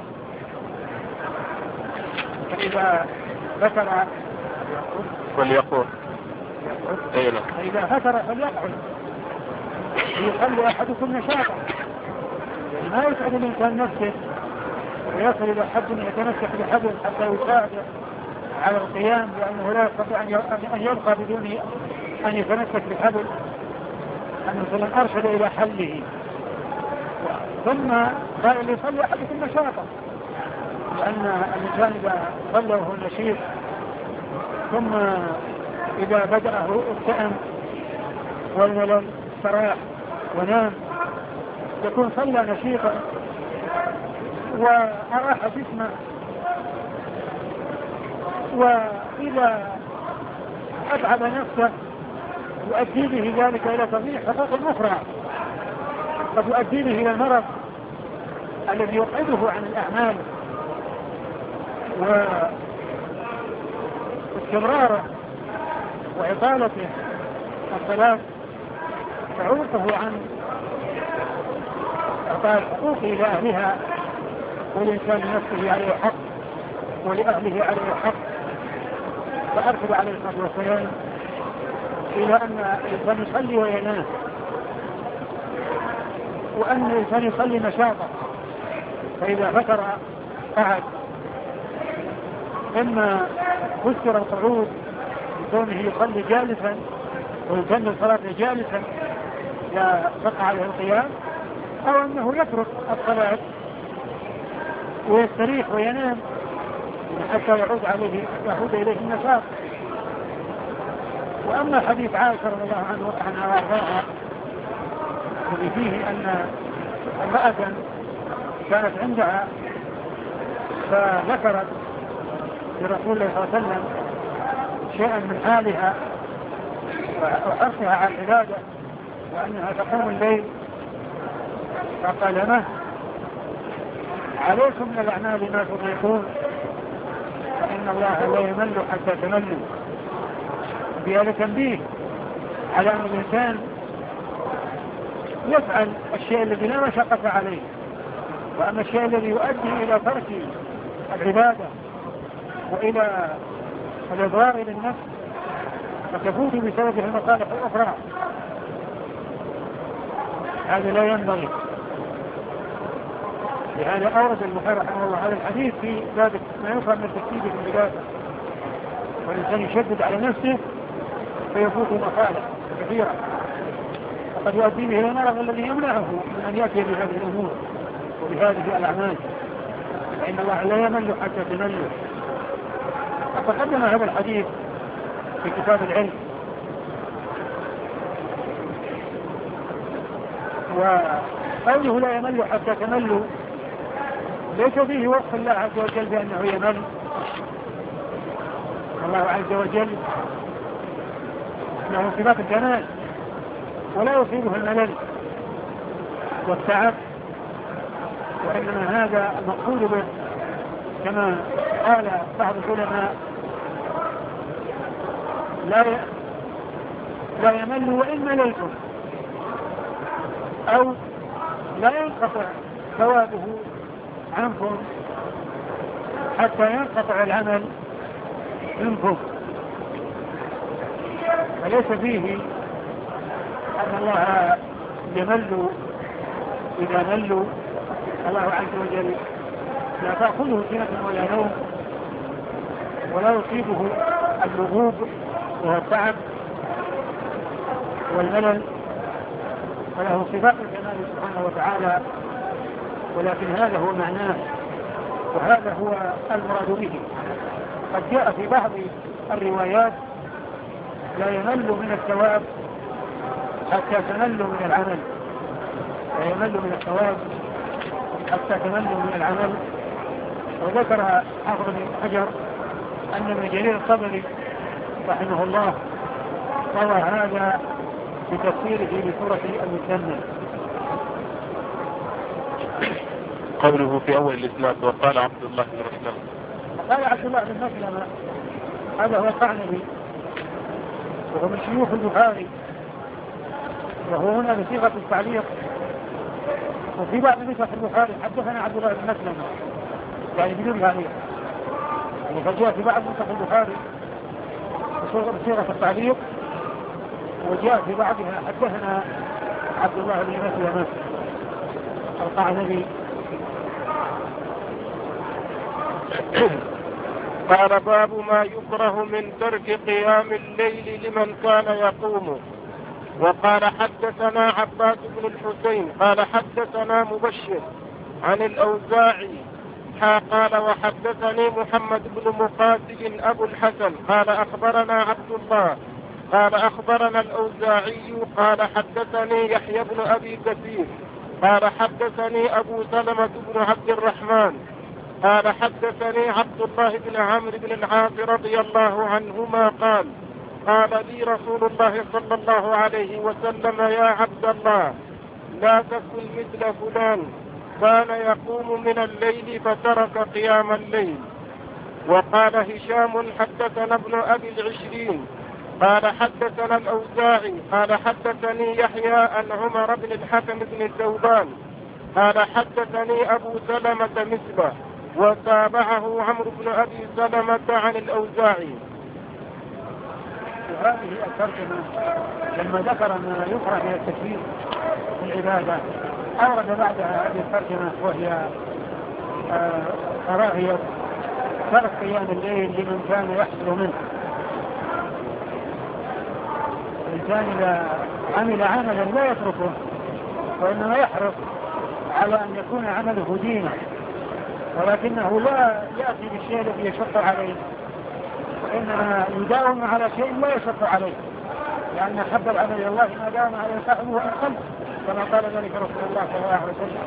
فإذا فتر فليقعد، فإذا فتر فليقعد ليصلي أحدكم نشاطا. يعني ما يسعد الإنسان نفسه ويصل إلى حد يتمسك بحبل حتى يساعد على القيام، لأنه لا يستطيع أن يبقى بدون أن يتمسك بحبل. أنه صلى الله أرشد إلى حله، ثم قال ليصلي أحدكم نشاطا، لأن الإنسان إذا صلى وهو نشيط ثم إذا بدأه التأم والملل استراح ونام يكون صلى نشيطا وأراح جسمه. وإذا أتعب نفسه يؤدي به ذلك إلى تضييع حقوق أخرى، قد يؤدي به إلى المرض الذي يقعده عن الأعمال، واستمراره وإطالته الصلاة تعوقه عن إعطاء الحقوق إلى أهلها، والإنسان لنفسه عليه حق ولأهله عليه حق. فأرشد عليه الصلاة والسلام إلى أن الإنسان يصلي وينام، وأن الإنسان يصلي نشاطا، فإذا فتر قعد. إما فسر القعود بكونه يصلي جالسا ويكمل صلاته جالسا لا تقع عليه القيام، أو أنه يترك الصلاة ويستريح وينام حتى يعود عليه يعود إليه النشاط. وأما حديث عائشة رضي الله عنها وارضاها الذي فيه أن امرأة كانت عندها فذكرت لرسول الله صلى الله عليه وسلم شيئا من حالها وحرصها على العبادة، وأنها تقوم الليل فقال له عليكم من الأعمال ما تطيقون فإن الله لا يمل حتى تملوا. في هذا تنبيه على أن الإنسان يفعل الشيء الذي لا مشقة عليه، وأما الشيء الذي يؤدي إلى ترك العبادة وإلى الإضرار للنفس فتفوت بسببه المصالح الأخرى هذا لا ينبغي. لهذا أورد البخاري رحمه الله هذا الحديث في باب ما يفهم من التكتيب في العبادة، والإنسان يشدد على نفسه فيفوت مصالح كثيرة وقد يؤدي به المرض الذي يمنعه من أن يأتي بهذه الأمور وبهذه الأعمال، فإن الله لا يمل حتى تملوا. وتقدم هذا الحديث في كتاب العلم، وقوله لا يمل حتى تملوا ليس فيه وصف الله عز وجل بأنه يمل. الله عز وجل له صفات الكمال ولا يصيبه الملل والتعب، وإنما هذا المقصود به كما قال بعض العلماء لا لا يمل وإن مللتم، أو لا ينقطع ثوابه عنكم حتى ينقطع العمل منكم. فليس فيه أن الله يمل إذا ملوا. الله عز وجل لا تأخذه سنة ولا نوم ولا يصيبه اللغوب وهو التعب والملل، وله صفات الكمال سبحانه وتعالى، ولكن هذا هو معناه وهذا هو المراد به. قد جاء في بعض الروايات لا يمل من الثواب حتى تمل من العمل، لا يمل من الثواب حتى تمل من العمل. وذكر حافظ بن حجر أن ابن جرير الطبري رحمه الله روى هذا بتفسيره بسورة المزمل. قوله في أول الإسناد وقال عبد الله بن مسلم، قال عبد الله بن مسلم هذا هو القعنبي وهو من شيوخ البخاري، وهو هنا بصيغة التعليق. وفي بعض نسخ البخاري حدثنا عبد الله بن مسلم يعني بدون تعليق، وجاء في بعض نسخ البخاري بصيغة التعليق، وجاء في بعضها حدثنا عبد الله بن مسلم القعنبي. قال باب ما يكره من ترك قيام الليل لمن كان يقوم. وقال حدثنا عباس بن الحسين قال حدثنا مبشر عن الأوزاعي قال وحدثني محمد بن مقاتل أبو الحسن قال أخبرنا عبد الله قال أخبرنا الأوزاعي قال حدثني يحيى بن أبي كثير قال حدثني أبو سلمة بن عبد الرحمن قال حدثني عبد الله بن عمرو بن العاص رضي الله عنهما قال قال لي رسول الله صلى الله عليه وسلم يا عبد الله لا تكن مثل فلان كان يقوم من الليل فترك قيام الليل. وقال هشام حدثنا ابن أبي العشرين قال حدثنا الأوزاعي قال حدثني يحيى عن عمر بن الحكم بن الثوبان قال حدثني أبو سلمة مثله وتابعه عمرو بن أبي سلمة عن الأوزاعي. هذه الترجمة لما ذكر ما يكره من التكبير في العبادة أورد بعدها هذه الترجمة وهي كراهية ترك قيام الليل لمن كان يحصل منه. الإنسان إذا عمل عملا لا يتركه وإنما يحرص على أن يكون عمله دينا، ولكنه لا يأتي بالشيء الذي يشق عليه، وإنما يداوم على شيء لا يشق عليه، لأن حب العمل إلى الله ما داوم عليه صاحبه أقل، كما قال ذلك رسول الله صلى الله عليه وسلم.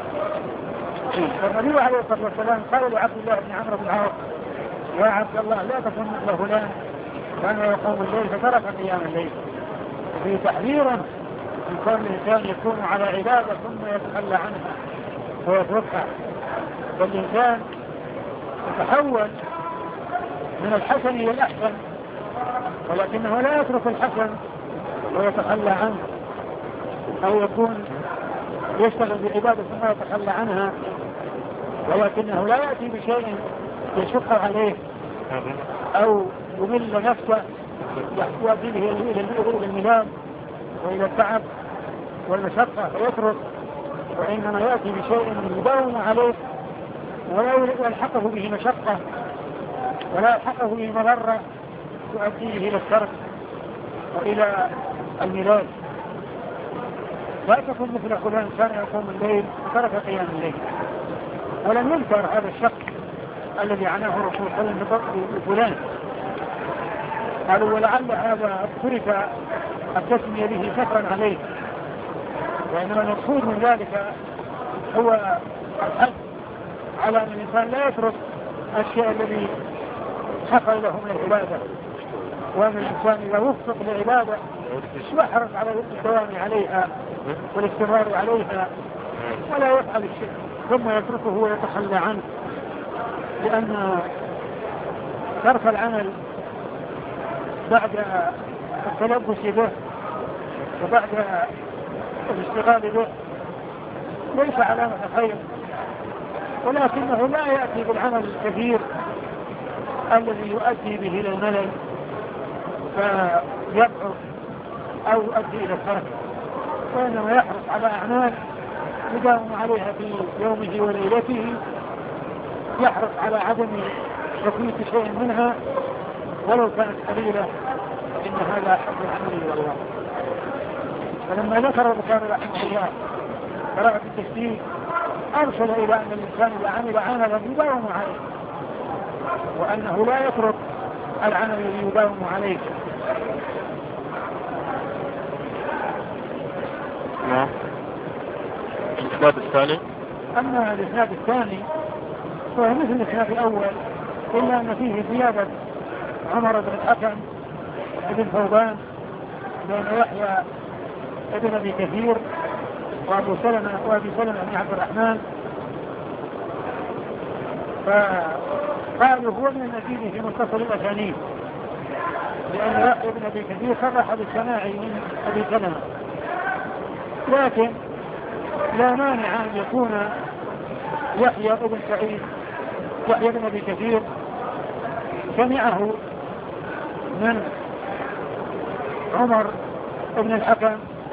والنبي عليه الصلاة والسلام قال لعبد الله بن عمرو بن العاص يا عبد الله لا تكن مثل فلان كان يقوم الليل فترك قيام الليل. وفي تحذيرا من كون الإنسان يكون على عبادة ثم يتخلى عنها ويتركها، فالإنسان يتحول من الحسن إلى الأحسن، ولكنه لا يترك الحسن ويتخلى عنه، أو يكون يشتغل بعبادة ثم يتخلى عنها، ولكنه لا يأتي بشيء يشق عليه أو يمل نفسه يؤدي به إلى الملام وإلى التعب والمشقة فيترك، وإنما يأتي بشيء يداوم عليه ولا يلحقه به مشقة ولا يلحقه به مضرة تؤدي به إلى الترك وإلى الملال. لا تكون مثل فلان كان يقوم الليل وترك قيام الليل. ولم ينكر هذا الشخص الذي عناه الرسول صلى الله عليه وسلم بفلان، قالوا ولعل هذا ترك التسمية به كفرا عليه، وإنما المقصود من ذلك هو الحث على أن الإنسان لا يترك الشيء الذي حصل له من العبادة، وأن الإنسان إذا وفق لعبادة يحرص على الدوام عليها والاستمرار عليها ولا يفعل الشيء ثم يتركه ويتخلى عنه، لأن ترك العمل بعد التلبس به وبعد الاشتغال به ليس علامة خير، ولكنه لا يأتي بالعمل الكثير الذي يؤدي به إلى الملل فيضعف أو يؤدي إلى الترك، وإنما يحرص على أعمال يداوم عليها في يومه وليلته، يحرص على عدم تفويت شيء منها ولو كانت قليلة، إن هذا حق العمل إلى الله. فلما ذكر البخاري رحمه الله قراءة التشديد أرسل إلى أن الإنسان إذا عمل عملا يداوم عليه، وأنه لا يترك العمل الذي يداوم عليه. نعم. الإسناد الثاني. أما الإسناد الثاني فهو مثل الإسناد الأول، إلا أن فيه زيادة عمر بن الحكم ابن ثوبان بين يحيى ابن أبي كثير وأبو سلمة وأبي سلمة بن عبد الرحمن، فقالوا هو من المزيد في متصل الأسانيد، لأن يحيى ابن أبي كثير صرح بالسماع من أبي سلمة، لكن لا مانع أن يكون يحيى ابن سعيد يحيى ابن أبي كثير سمعه من عمر بن الحكم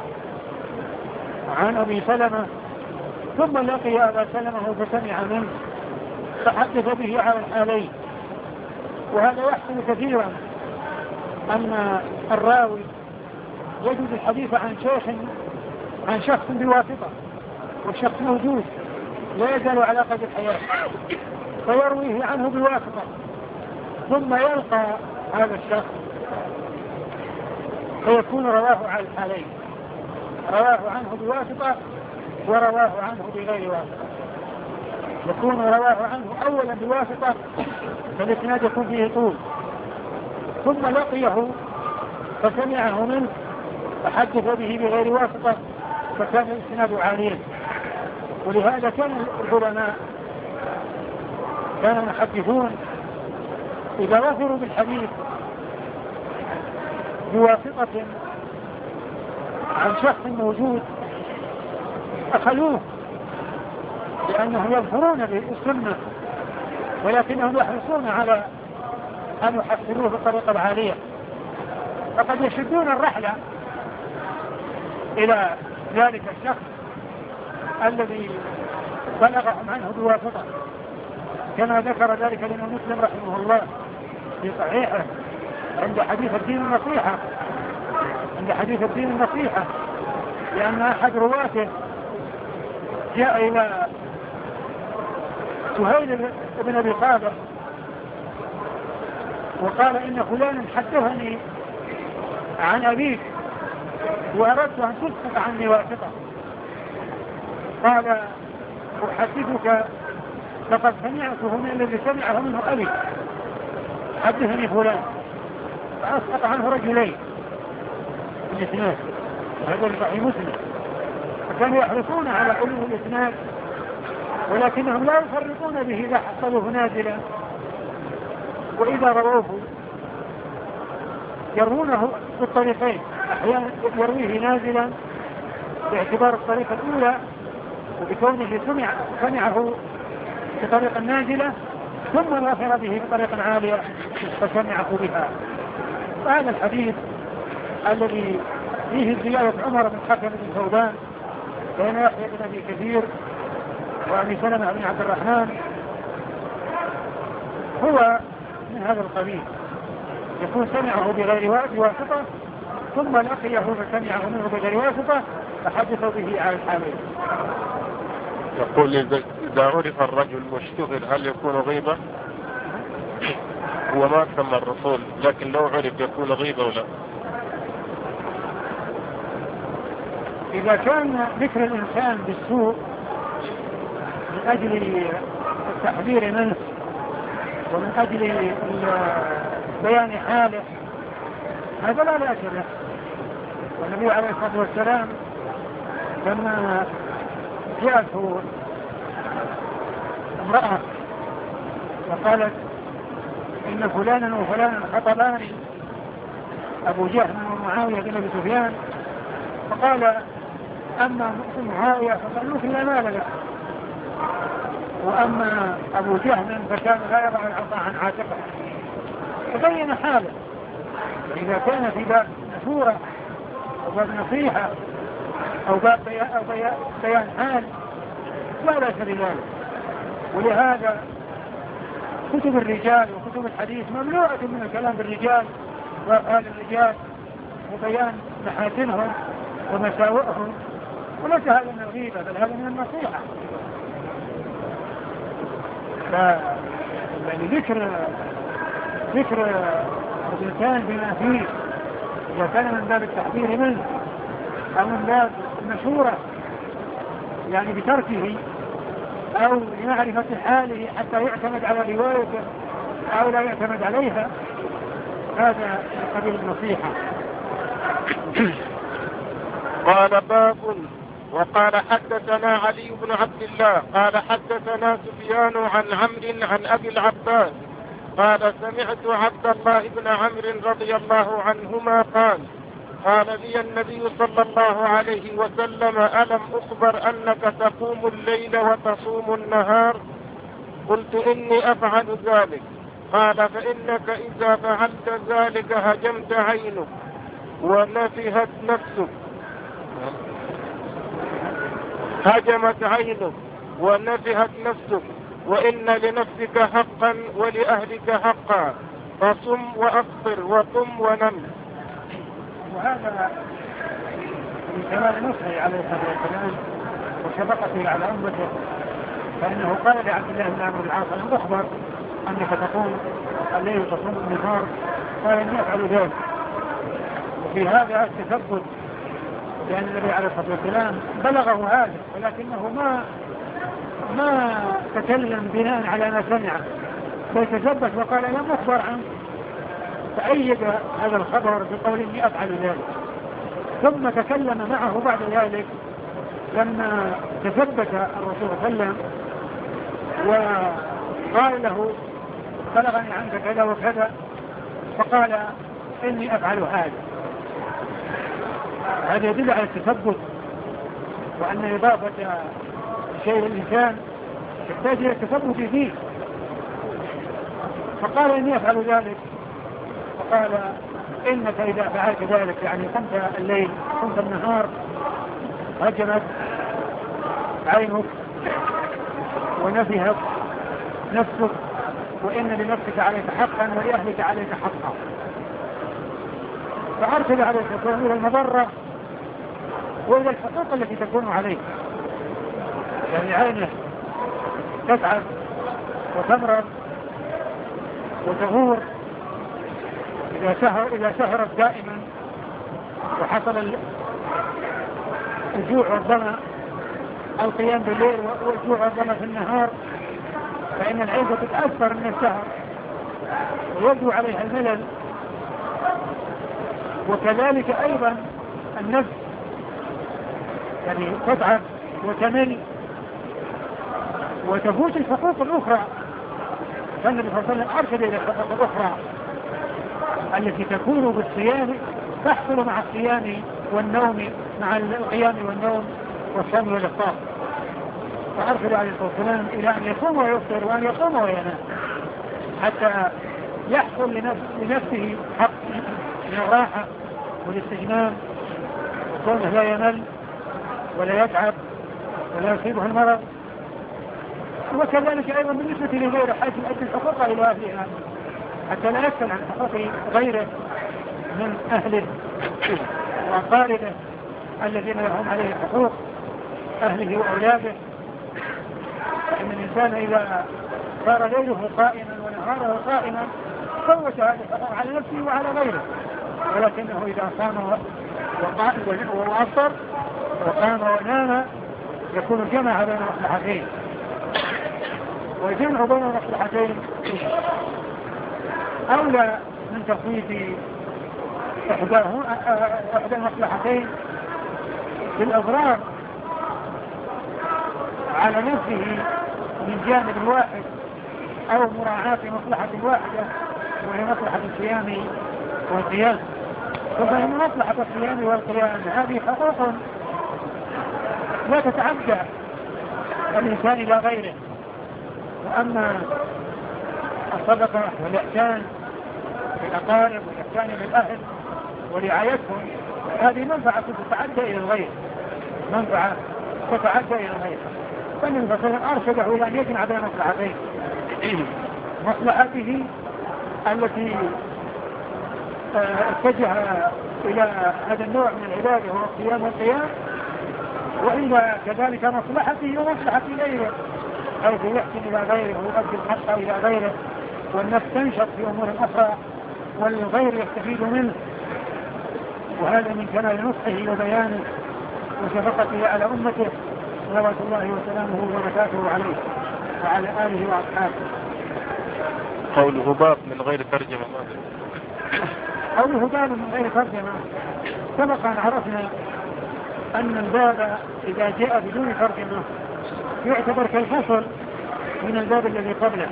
عن أبي سلمة ثم لقي أبا سلمة فسمع منه فحدث به على الحالين. وهذا يحصل كثيرا أن الراوي يجد الحديث عن شيخ عن شخص بواسطة والشخص موجود لا يزال على قيد الحياة فيرويه عنه بواسطة، ثم يلقى هذا الشخص فيكون رواه على الحالين، رواه عنه بواسطة ورواه عنه بغير واسطة. يكون رواه عنه أولا بواسطة فالإسناد يكون فيه طول، ثم لقيه فسمعه منه فحدث به بغير واسطة فكان الإسناد عاليا. ولهذا كان العلماء كانوا يحدثون إذا وفروا بالحديث بواسطة عن شخص موجود أخذوه، لأنهم يظهرون بالسنة ولكنهم يحرصون على أن يحصلوه بالطريقة العالية، فقد يشدون الرحلة إلى ذلك الشخص الذي بلغهم عنه بواسطة، كما ذكر ذلك الإمام مسلم رحمه الله في صحيحه عند حديث الدين النصيحة عند حديث الدين النصيحة لأن أحد رواته جاء إلى سهيل بن أبي صالح وقال إن فلانا حدثني عن أبيك وأردت أن تسقط عني واسطة، قال أحدثك لقد سمعته من الذي سمعه منه أبي حدثني فلان، فأسقط عنه رجلين الاثنين، هذا صحيح مسلم. فكانوا يحرصون على علو الإسناد، ولكنهم لا يفرطون به إذا حصلوه نازلا، وإذا رووه يروونه بالطريقين، أحيانا يرويه نازلا باعتبار الطريقة الأولى وبكونه سمع سمعه بطريقة نازلة، ثم ناصر به بطريقة عالية فسمعه بها. وهذا الحديث الذي فيه زيادة عمر بن حكم بن ثوبان بين يحيى بن أبي كثير وأبي سلمة بن عبد الرحمن هو من هذا القبيل، يكون سمعه بغير واسطة ثم لقيه فسمعه منه بغير واسطة فحدثوا به على الحالين. يقول إذا عرف الرجل مشتغل هل يكون غيبة؟ هو ما سمى الرسول، لكن لو عرف يكون غيبة ولا؟ إذا كان ذكر الإنسان بالسوء من أجل التحذير منه ومن أجل بيان حاله هذا لا بأس له. والنبي عليه الصلاة والسلام لما جاءته امرأة وقالت إن فلانا وفلانا خطبان أبو جهل ومعاوية بن أبي سفيان، فقال أما معاوية فقال له لا مال له، وأما أبو جهل فكان لا يضع العصا عن عاتقه، فبين حاله. إذا كان في باب نشورة أو باب نصيحة أو باب بيان حال لا بأس بذلك. ولهذا كتب الرجال وكتب الحديث ممنوعة من الكلام بالرجال وأفعال الرجال وبيان محاسنهم ومساوئهم، وليس هذا من الغيبة بل هذا من النصيحة. يعني ذكر ذكر الإنسان بما فيه إذا كان من باب التحذير منه أو من باب المشورة يعني بتركه أو لمعرفة حاله حتى يعتمد على روايته أو لا يعتمد عليها، هذا قبيل النصيحة. قال باب. وقال حدثنا علي بن عبد الله قال حدثنا سفيان عن عمرو عن أبي العباس قال سمعت عبد الله بن عمرو رضي الله عنهما قال قال لي النبي صلى الله عليه وسلم ألم أخبر أنك تقوم الليل وتصوم النهار؟ قلت إني أفعل ذلك. قال فإنك إذا فعلت ذلك هجمت عينك ونفهت نفسك هجمت عينك ونفهت نفسك وإن لنفسك حقا ولأهلك حقا فصم وأفطر وقم ونم. وهذا من كمال نصحه عليه الصلاة والسلام وشفقته على أمته، فإنه قال لعبد الله بن عمرو العاص أن أخبر أنك تقوم الليل وتصوم النهار؟ قال إني أفعل ذلك. وفي هذا التثبت لأن النبي عليه الصلاة والسلام بلغه هذا ولكنه ما ما تكلم بناء على ما سمعه، بل تثبت وقال لم أخبر عنه، فأيد هذا الخبر بقول إني أفعل ذلك. ثم تكلم معه بعد ذلك لما تثبت الرسول صلى الله عليه وسلم وقال له بلغني عنك كذا وكذا، فقال إني أفعل هذا. هذا يدل على التثبت وأن إضافة شيء للإنسان يحتاج إلى التثبت فيه. فقال إني أفعل ذلك، فقال إنك إذا فعلت ذلك يعني قمت الليل قمت النهار هجمت عينك ونفهت نفسك وإن لنفسك عليك حقا ولأهلك عليك حقا. فأرسل عليك إلى المضرة وإلى الحقوق التي تكون عليك، يعني عينه تتعب وتمرض وتغور إذا سهر إذا سهرت دائما وحصل الجوع والظمأ، القيام بالليل والجوع والظمأ في النهار، فإن العين تتأثر من السهر ويبدو عليها الملل. وكذلك أيضا النفس يعني تتعب وتمل وتفوت الحقوق الأخرى. فالنبي صلى الله عليه وسلم أرشد إلى الحقوق الأخرى التي تكون بالصيام، تحصل مع الصيام والنوم، مع القيام والنوم والصوم والإفطار. فأرشد عليه الصلاة والسلام إلى أن يصوم ويفطر وأن يصوم وينام حتى يحصل لنفسه حق من الراحة والاستجمام، وكونه لا يمل ولا يتعب ولا يصيبه المرض. وكذلك أيضا بالنسبة لغيره حيث يؤدي الحقوق إلى أهلها حتى لا يسأل عن حقوق غيره من أهله وأقاربه الذين لهم عليه حقوق، أهله وأولاده. إن الإنسان إذا صار ليله قائما ونهاره قائما فوت هذه الحقوق على نفسه وعلى غيره، ولكنه إذا صام وأفطر وقام ونام يكون جمع بين مصلحتين، والجمع بين المصلحتين أولى من تفويت إحدى المصلحتين بالأضرار على نفسه من جانب واحد أو مراعاة مصلحة واحدة وهي مصلحة الصيام والقيام. فإن مصلحة الصيام والقيام هذه حقوق لا تتعدى الإنسان إلى غيره. وأما الصدقة والإحسان للأقارب والإحسان للأهل ورعايتهم هذه منفعة تتعدى إلى الغير، منفعة تتعدى إلى الغير. فالنبي صلى الله عليه وسلم أرشده إلى أن يجمع بين مصلحتين، مصلحته التي اتجه إلى هذا النوع من العبادة هو الصيام والقيام، وإلى كذلك مصلحته ومصلحة غيره حيث يحسن إلى غيره ويؤدي الحق إلى غيره، والنفس تنشط في أمور أخرى والغير يستفيد منه. وهذا من كمال نصحه وبيانه وشفقته على أمته صلوات الله وسلامه وبركاته عليه وعلى آله وأصحابه. قوله باب من غير ترجمة. قوله باب من غير ترجمة سبق أن عرفنا أن الباب إذا جاء بدون ترجمة يعتبر كالفصل من الباب الذي قبله.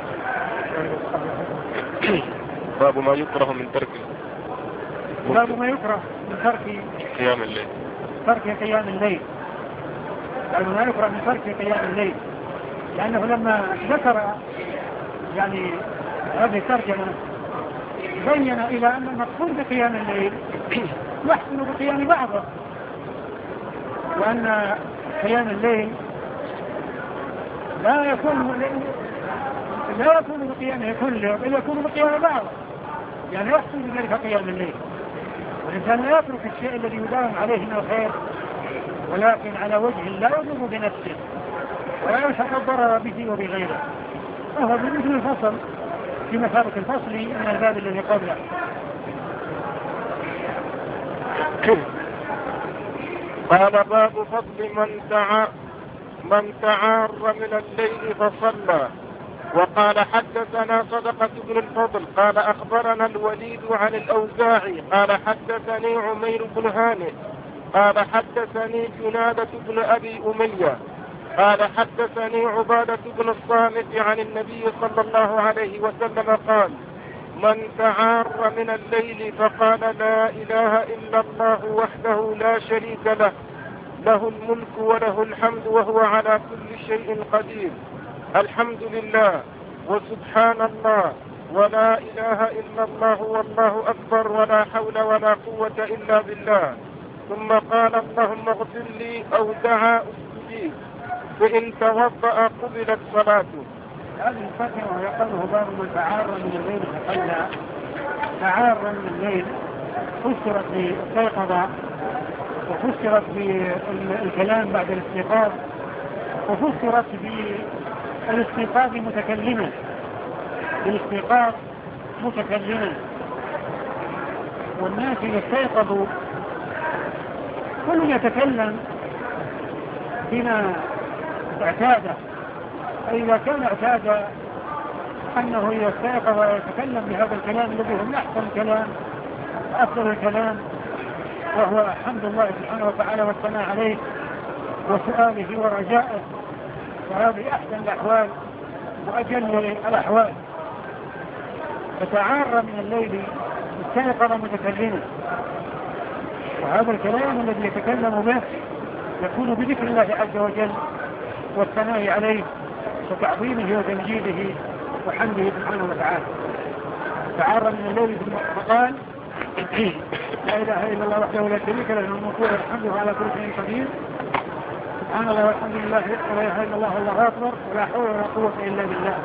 باب ما يكره من ترك باب ما يكره من ترك قيام الليل ترك قيام الليل باب ما يكره من ترك قيام الليل، لأنه لما ذكر يعني هذه الترجمة بين إلى أن المقصود بقيام الليل يحسن بقيام بعضه، وأن قيام الليل لا يكون لا يكون بقيامه كله بل يكون بقيام بعضه، يعني يحسن بذلك قيام الليل. والإنسان لا يترك الشيء الذي يداوم عليه من الخير، ولكن على وجه لا يضر بنفسه ولا يشعر الضرر به وبغيره، وهو بمثل الفصل في مثابة الفصل من الباب الذي قبله. قال باب فضل من تعار من تعار من الليل فصلى. وقال حدثنا صدقة بن الفضل قال أخبرنا الوليد عن الأوزاعي قال حدثني عمير بن هانئ قال حدثني جنادة بن أبي أمية قال حدثني عبادة بن الصامت عن النبي صلى الله عليه وسلم قال من تعار من الليل فقال لا إله إلا الله وحده لا شريك له له الملك وله الحمد وهو على كل شيء قدير الحمد لله وسبحان الله ولا إله إلا الله والله أكبر ولا حول ولا قوة إلا بالله، ثم قال اللهم اغفر لي أو دعا أستجيب فإن توضأ قبلت صلاته. هذه الفترة يقوله باب من تعار من الليل فصلى. تعار من الليل فسرت بالاستيقاظ، وفسرت بالكلام بعد الاستيقاظ، وفسرت بالاستيقاظ متكلما بالاستيقاظ متكلما والناس إذا استيقظوا كل يتكلم بما اعتاده، فإذا كان اعتاد أنه يستيقظ ويتكلم بهذا الكلام الذي هو أحسن كلام وأفضل الكلام وهو حمد الله سبحانه وتعالى والثناء عليه وسؤاله ورجائه، وهذه أحسن الأحوال وأجل الأحوال. فتعار من الليل استيقظ متكلما، وهذا الكلام الذي يتكلم به يكون بذكر الله عز وجل والثناء عليه وتعظيمه وتمجيده وحمده سبحانه وتعالى. تعار من الليل فقال لا إله إلا الله وحده لا شريك له الملك والحمد على كل شيء قدير، سبحان الله والحمد لله ولا إله إلا الله والله أكبر ولا حول ولا قوة إلا بالله.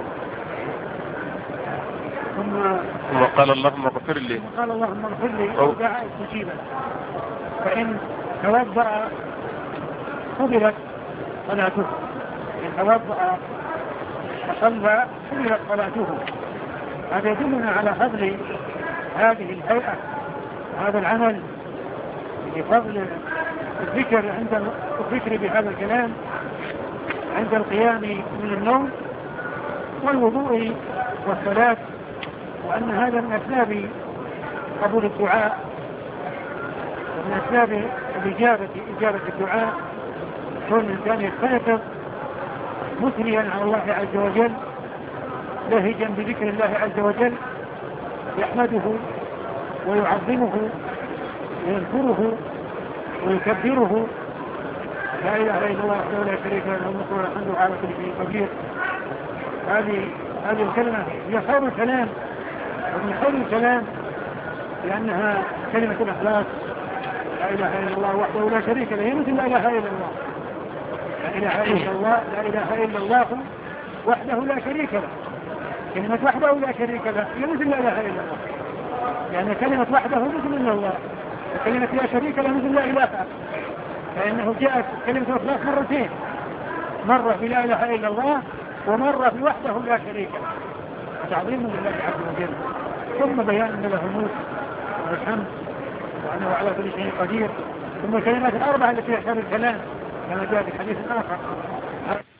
ثم قال اللهم اغفر لي قال اللهم اغفر لي ودعاء استجيبا. فإن توضأ قبلت صلاته، إن توضأ وصلى قبلت صلاته. هذا يدلنا على فضل هذه الهيئة، هذا العمل بفضل الذكر عند الذكر بهذا الكلام عند القيام من النوم والوضوء والصلاة، وأن هذا من أسباب قبول الدعاء ومن أسباب الإجابة إجابة الدعاء. كل الإنسان يستيقظ مثنيا على الله عز وجل لهجا بذكر الله عز وجل، يحمده ويعظمه ويذكره ويكبره، لا إله إلا الله وحده لا شريك له الملك والحمد على كل شيء قدير. هذه هذه الكلمة هي خير الكلام، ومن خير الكلام لأنها كلمة الإخلاص. لا إله إلا الله وحده لا شريك له، هي مثل لا إله إلا الله. لا إله إلا الله لا إله إلا الله وحده لا شريك له. كلمة وحده لا شريك له هي مثل لا إله إلا الله، يعني كلمة وحده مثل إلا الله، وكلمة لا شريك له مثل لا إله، فإنه جاءت كلمة الإخلاص مرتين، مرة في لا إله إلا الله ومرة في وحده لا شريك له، تعظيم لله عز وجل، ثم بيان أن له الملك والحمد وأنه على كل شيء قدير، ثم الكلمات الأربعة التي يحتاج الكلام كما جاء في حديث آخر.